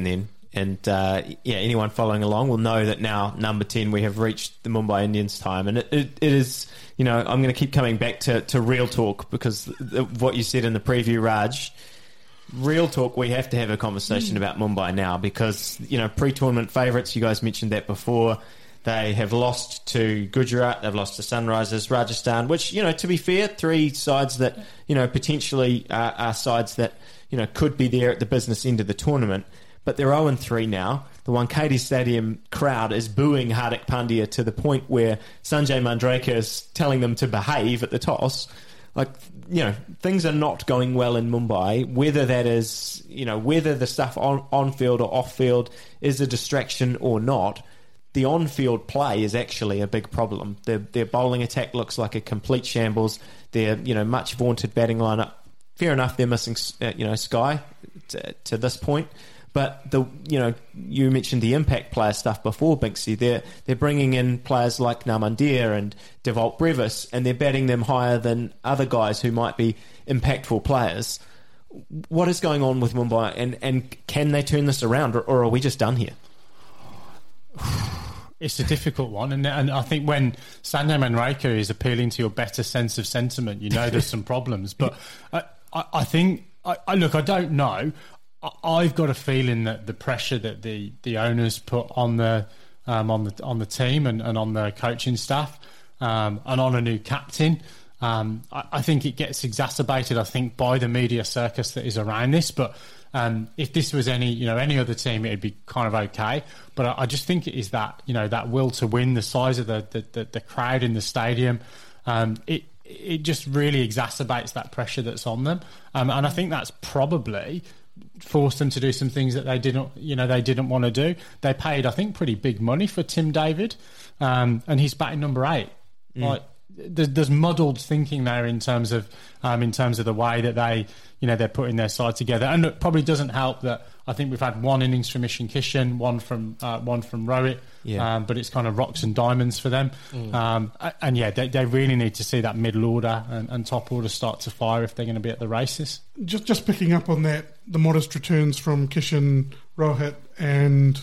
Speaker 3: And uh, yeah, anyone following along will know that now, number ten, we have reached the Mumbai Indians time. And it, it, it is, you know, I'm going to keep coming back to, to real talk, because of what you said in the preview, Raj. Real talk, we have to have a conversation mm. about Mumbai now, because, you know, pre-tournament favourites, you guys mentioned that before. They have lost to Gujarat, they've lost to Sunrisers, Rajasthan, which, you know, to be fair, three sides that, you know, potentially are, are sides that, you know, could be there at the business end of the tournament. But they're oh and three now. The Wankhede Stadium crowd is booing Hardik Pandya to the point where Sanjay Manjrekar is telling them to behave at the toss. Like, you know, things are not going well in Mumbai. Whether that is, you know, whether the stuff on, on field or off field is a distraction or not, the on-field play is actually a big problem. Their, their bowling attack looks like a complete shambles. Their, you know, much vaunted batting lineup. Fair enough, they're missing, uh, you know, Sky to, to this point. But the you know you mentioned the impact player stuff before, Binksy. They're they're bringing in players like Namandir and Devolt Brevis, and they're batting them higher than other guys who might be impactful players. What is going on with Mumbai, and, and can they turn this around, or, or are we just done here?
Speaker 2: It's a difficult one, and and I think when Sanjay Manjrekar is appealing to your better sense of sentiment, you know there's some problems. But I, I, I think I, I look, I don't know. I've got a feeling that the pressure that the, the owners put on the um, on the on the team and, and on the coaching staff um, and on a new captain, um, I, I think it gets exacerbated. I think by the media circus that is around this. But um, if this was any you know any other team, it'd be kind of okay. But I, I just think it is that you know that will to win, the size of the the, the, the crowd in the stadium. Um, it it just really exacerbates that pressure that's on them, um, and I think that's probably forced them to do some things that they didn't, you know, they didn't want to do. They paid, I think, pretty big money for Tim David, um, and he's batting number eight. Mm. Like, there's, there's muddled thinking there in terms of, um, in terms of the way that they, you know, they're putting their side together. And it probably doesn't help that I think we've had one innings from Ishan Kishan, one from uh, one from Rohit, yeah. um, but it's kind of rocks and diamonds for them. Mm. Um, and yeah, they, they really need to see that middle order and, and top order start to fire if they're going to be at the races.
Speaker 5: Just just picking up on that, the modest returns from Kishan, Rohit, and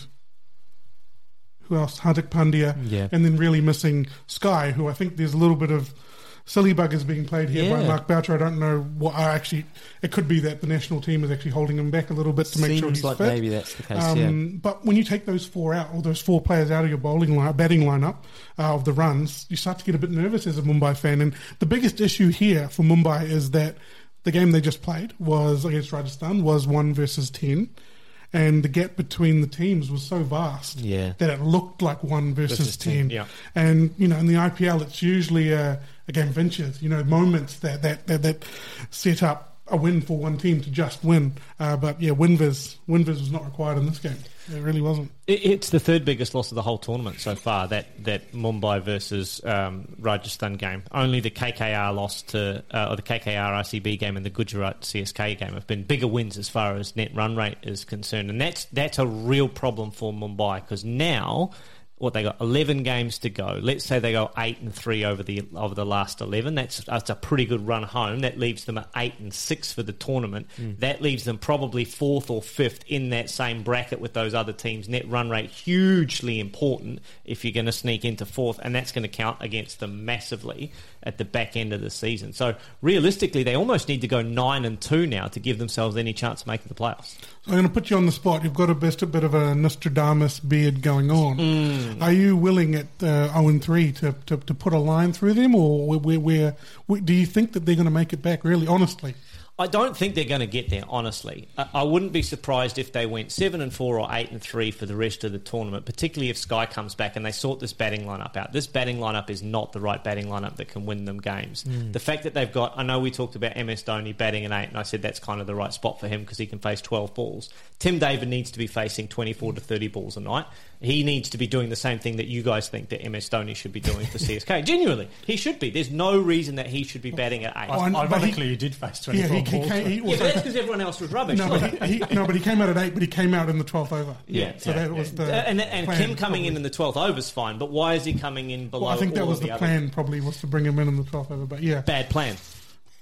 Speaker 5: who else? Hardik Pandya,
Speaker 3: yeah.
Speaker 5: and then really missing Sky, who I think there's a little bit of silly buggers being played here
Speaker 3: yeah.
Speaker 5: by Mark Boucher. I don't know what. I actually, it could be that the national team is actually holding him back a little bit to make
Speaker 3: Seems
Speaker 5: sure he's
Speaker 3: like
Speaker 5: fit.
Speaker 3: Maybe that's the case.
Speaker 5: Um,
Speaker 3: yeah.
Speaker 5: But when you take those four out, or those four players out of your bowling line, batting lineup uh, of the runs, you start to get a bit nervous as a Mumbai fan. And the biggest issue here for Mumbai is that the game they just played was against Rajasthan was one versus ten. And the gap between the teams was so vast
Speaker 3: yeah.
Speaker 5: that it looked like one versus, versus ten. ten.
Speaker 4: Yeah.
Speaker 5: And, you know, in the I P L, it's usually a, a game of inches, you know, moments that, that, that, that set up a win for one team to just win. Uh, but, yeah, Winvis, Winvis was not required in this game. It really wasn't.
Speaker 4: It, it's the third biggest loss of the whole tournament so far, that, that Mumbai versus um, Rajasthan game. Only the K K R loss to, uh, or the K K R R C B game and the Gujarat C S K game have been bigger wins as far as net run rate is concerned. And that's that's a real problem for Mumbai, because now, what, they got eleven games to go. Let's say they go eight and three over the over the last eleven. That's that's a pretty good run home. That leaves them at eight and six for the tournament. Mm. That leaves them probably fourth or fifth in that same bracket with those other teams. Net run rate hugely important if you're going to sneak into fourth, and that's going to count against them massively at the back end of the season. So realistically, they almost need to go nine and two now to give themselves any chance of making the playoffs.
Speaker 5: I'm going to put you on the spot. You've got a best a bit of a Nostradamus beard going on.
Speaker 4: Mm.
Speaker 5: Are you willing at uh, oh and three to, to, to put a line through them, or where, where, where do you think that they're going to make it back? Really, honestly,
Speaker 4: I don't think they're going to get there, honestly. I, I wouldn't be surprised if they went seven and four or eight and three for the rest of the tournament, particularly if Sky comes back and they sort this batting lineup out. This batting lineup is not the right batting lineup that can win them games. Mm. The fact that they've got, I know we talked about M S Dhoni batting an eight, and I said that's kind of the right spot for him because he can face twelve balls. Tim David needs to be facing twenty-four to thirty balls a night. He needs to be doing the same thing that you guys think that M S Dhoni should be doing for C S K. Genuinely, he should be. There's no reason that he should be batting at eight.
Speaker 5: Oh, and-
Speaker 2: Ironically,
Speaker 5: he-
Speaker 2: he did face twenty-four
Speaker 5: yeah, he,
Speaker 2: balls.
Speaker 5: he, came, he
Speaker 4: Yeah,
Speaker 5: also,
Speaker 4: but that's because everyone else was rubbish.
Speaker 5: no, but he, he, no, but he came out at eight, but he came out in the twelfth over.
Speaker 4: Yeah,
Speaker 5: so
Speaker 4: yeah.
Speaker 5: that was the
Speaker 4: Uh, and and
Speaker 5: plan,
Speaker 4: Kim coming
Speaker 5: probably.
Speaker 4: in in the twelfth over is fine, but why is he coming in below?
Speaker 5: Well, I think that
Speaker 4: all
Speaker 5: was
Speaker 4: of
Speaker 5: the
Speaker 4: the
Speaker 5: plan.
Speaker 4: other?
Speaker 5: Probably was to bring him in in the twelfth over, but yeah,
Speaker 4: Bad plan.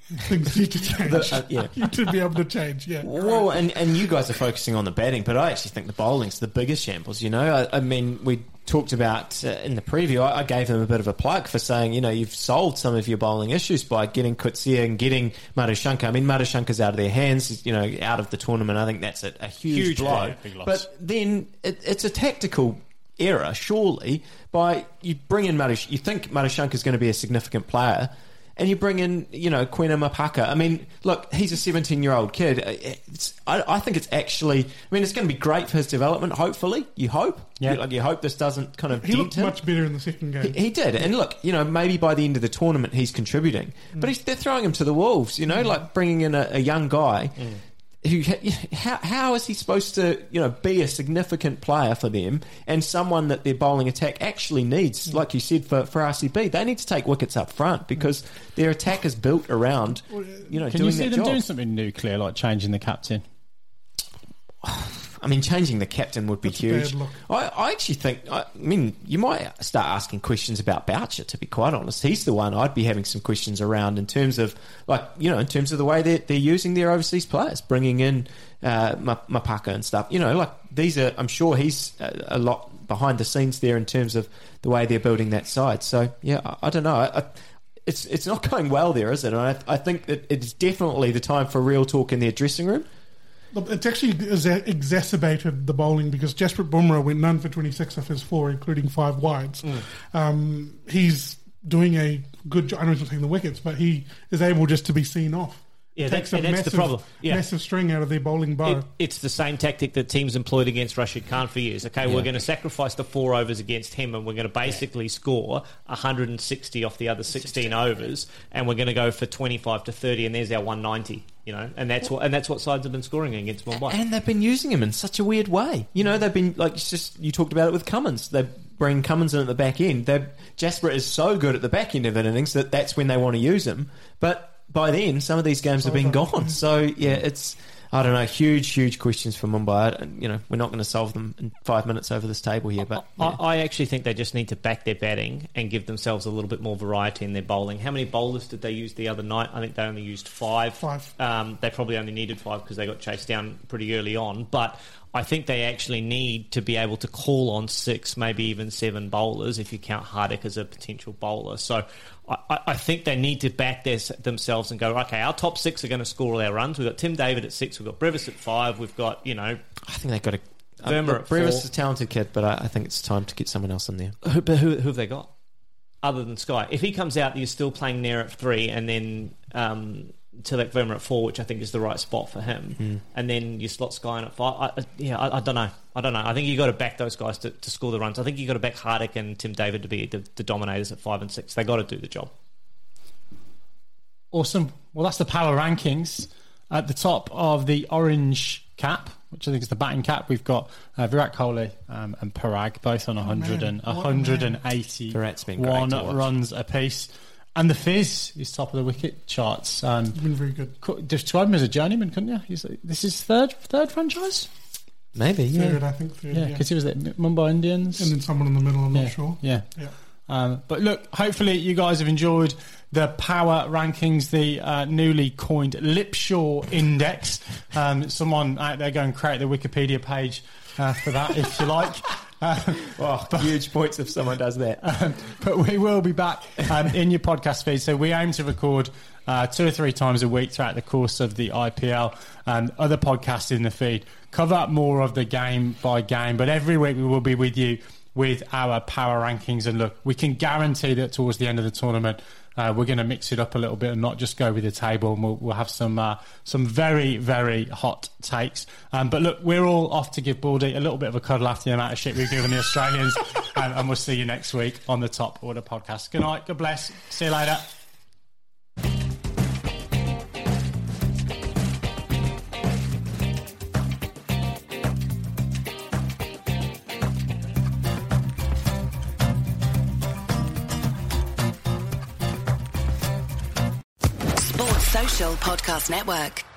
Speaker 5: things need to change.
Speaker 3: The, uh, yeah.
Speaker 5: You to be able to change, yeah.
Speaker 3: Well, and, and you guys are focusing on the batting, but I actually think the bowling's the biggest shambles, you know. I, I mean, we talked about uh, in the preview, I, I gave them a bit of a plug for saying, you know, you've solved some of your bowling issues by getting Coetzee and getting Madushanka. I mean, Madushanka's out of their hands, you know, out of the tournament. I think that's a, a huge,
Speaker 4: Huge
Speaker 3: blow.
Speaker 4: blow, big loss.
Speaker 3: But then it, it's a tactical error, surely, by you bring in Madush, you think Madushanka's going to be a significant player, and you bring in, you know, Quina Mapaka. I mean, look, he's a seventeen-year-old kid. It's, I, I think it's actually, I mean, it's going to be great for his development, hopefully. You hope.
Speaker 2: Yeah.
Speaker 3: You, like, you hope this doesn't kind of
Speaker 5: He
Speaker 3: dent
Speaker 5: looked
Speaker 3: him.
Speaker 5: much better in the second game.
Speaker 3: He, he did. And look, you know, maybe by the end of the tournament he's contributing.
Speaker 5: Mm.
Speaker 3: But he's, they're throwing him to the wolves, you know, mm. like bringing in a, a young guy. Mm. Who, how, how is he supposed to, you know, be a significant player for them and someone that their bowling attack actually needs, like you said, for, for R C B? They need to take wickets up front because their attack is built around, you know,
Speaker 2: Can
Speaker 3: doing
Speaker 2: you see
Speaker 3: that
Speaker 2: them
Speaker 3: job.
Speaker 2: doing something nuclear, like changing the captain?
Speaker 3: I mean, changing the captain would be
Speaker 5: That's a
Speaker 3: huge.
Speaker 5: bad look.
Speaker 3: I, I actually think, I mean, you might start asking questions about Boucher, to be quite honest. He's the one I'd be having some questions around in terms of, like, you know, in terms of the way they're, they're using their overseas players, bringing in uh, Mapaka and stuff. You know, like, these are, I'm sure he's a, a lot behind the scenes there in terms of the way they're building that side. So, yeah, I, I don't know. I, I, it's it's not going well there, is it? And I, I think that it's definitely the time for real talk in their dressing room.
Speaker 5: It's actually exa- exacerbated the bowling because Jasprit Bumrah went none for twenty-six of his four, including five wides. Mm. Um, he's doing a good job. I don't know if he's taking the wickets, but he is able just to be seen off.
Speaker 4: Yeah,
Speaker 5: Takes
Speaker 4: that,
Speaker 5: a
Speaker 4: that's
Speaker 5: massive,
Speaker 4: the problem. Yeah.
Speaker 5: Massive string out of their bowling bow.
Speaker 4: It, it's the same tactic that teams employed against Rashid Khan for years. Okay,
Speaker 3: Yeah.
Speaker 4: we're going to sacrifice the four overs against him, and we're going to basically score one hundred sixty off the other sixteen overs, and we're going to go for twenty-five to thirty, and there's our one ninety. You know, and that's what and that's what sides have been scoring against Mumbai.
Speaker 3: And they've been using him in such a weird way. You know, they've been, like, it's just, you talked about it with Cummins. They bring Cummins in at the back end. They're, Jasper is so good at the back end of an innings that that's when they want to use him. But by then, some of these games have been gone. So, yeah, it's, I don't know, huge, huge questions for Mumbai. You know, we're not going to solve them in five minutes over this table here. But yeah.
Speaker 4: I, I actually think they just need to back their batting and give themselves a little bit more variety in their bowling. How many bowlers did they use the other night? I think they only used five.
Speaker 5: Five.
Speaker 4: Um, they probably only needed five because they got chased down pretty early on. But I think they actually need to be able to call on six, maybe even seven bowlers if you count Hardik as a potential bowler. So I, I think they need to back their, themselves and go, okay, our top six are going to score all our runs. We've got Tim David at six, we've got Brevis at five, we've got, you know...
Speaker 3: I think they've got to...
Speaker 4: Verma
Speaker 3: uh,
Speaker 4: at
Speaker 3: Brevis
Speaker 4: four.
Speaker 3: is a talented kid, but I, I think it's time to get someone else in there.
Speaker 4: Who, but who, who have they got? Other than Sky. If he comes out, you're still playing Nair at three, and then um, Tilak Verma at four, which I think is the right spot for him. Mm. And then you slot Sky in at five. I, I, yeah, I, I don't know. I don't know. I think you got to back those guys to, to score the runs. I think you got to back Hardik and Tim David to be the, the dominators at five and six. They got to do the job.
Speaker 2: Awesome. Well, that's the power rankings. At the top of the orange cap, which I think is the batting cap, we've got uh, Virat Kohli um, and Parag, both on one hundred
Speaker 5: man.
Speaker 2: and
Speaker 5: What
Speaker 2: one hundred eighty
Speaker 3: Virat's been great
Speaker 2: one
Speaker 3: to watch.
Speaker 2: runs apiece. And the Fizz is top of the wicket charts. Um,
Speaker 5: He's been very good.
Speaker 2: co- describe him as a journeyman, couldn't you? He's, this is third third franchise?
Speaker 3: Maybe, yeah.
Speaker 5: Third, I think. Third,
Speaker 2: Yeah,
Speaker 5: yeah.
Speaker 2: because he was at Mumbai Indians.
Speaker 5: And then someone in the middle, I'm
Speaker 2: yeah,
Speaker 5: not sure.
Speaker 2: Yeah.
Speaker 5: Yeah.
Speaker 2: Um, but look, hopefully you guys have enjoyed the power rankings, the uh, newly coined Lipshaw Index. Um, someone out there go and create the Wikipedia page uh, for that, if you like. Uh,
Speaker 3: Oh, huge points if someone does that.
Speaker 2: um, but we will be back um, in your podcast feed. So we aim to record uh, two or three times a week throughout the course of the I P L and other podcasts in the feed. Cover up more of the game by game, but every week we will be with you with our power rankings. And look, we can guarantee that towards the end of the tournament, uh, we're going to mix it up a little bit and not just go with the table. And we'll, we'll have some uh, some very, very hot takes. Um, but look, we're all off to give Baldy a little bit of a cuddle after the amount of shit we've given the Australians. and, and we'll see you next week on the Top Order podcast. Good night. God bless. See you later.
Speaker 1: Sports Social Podcast Network.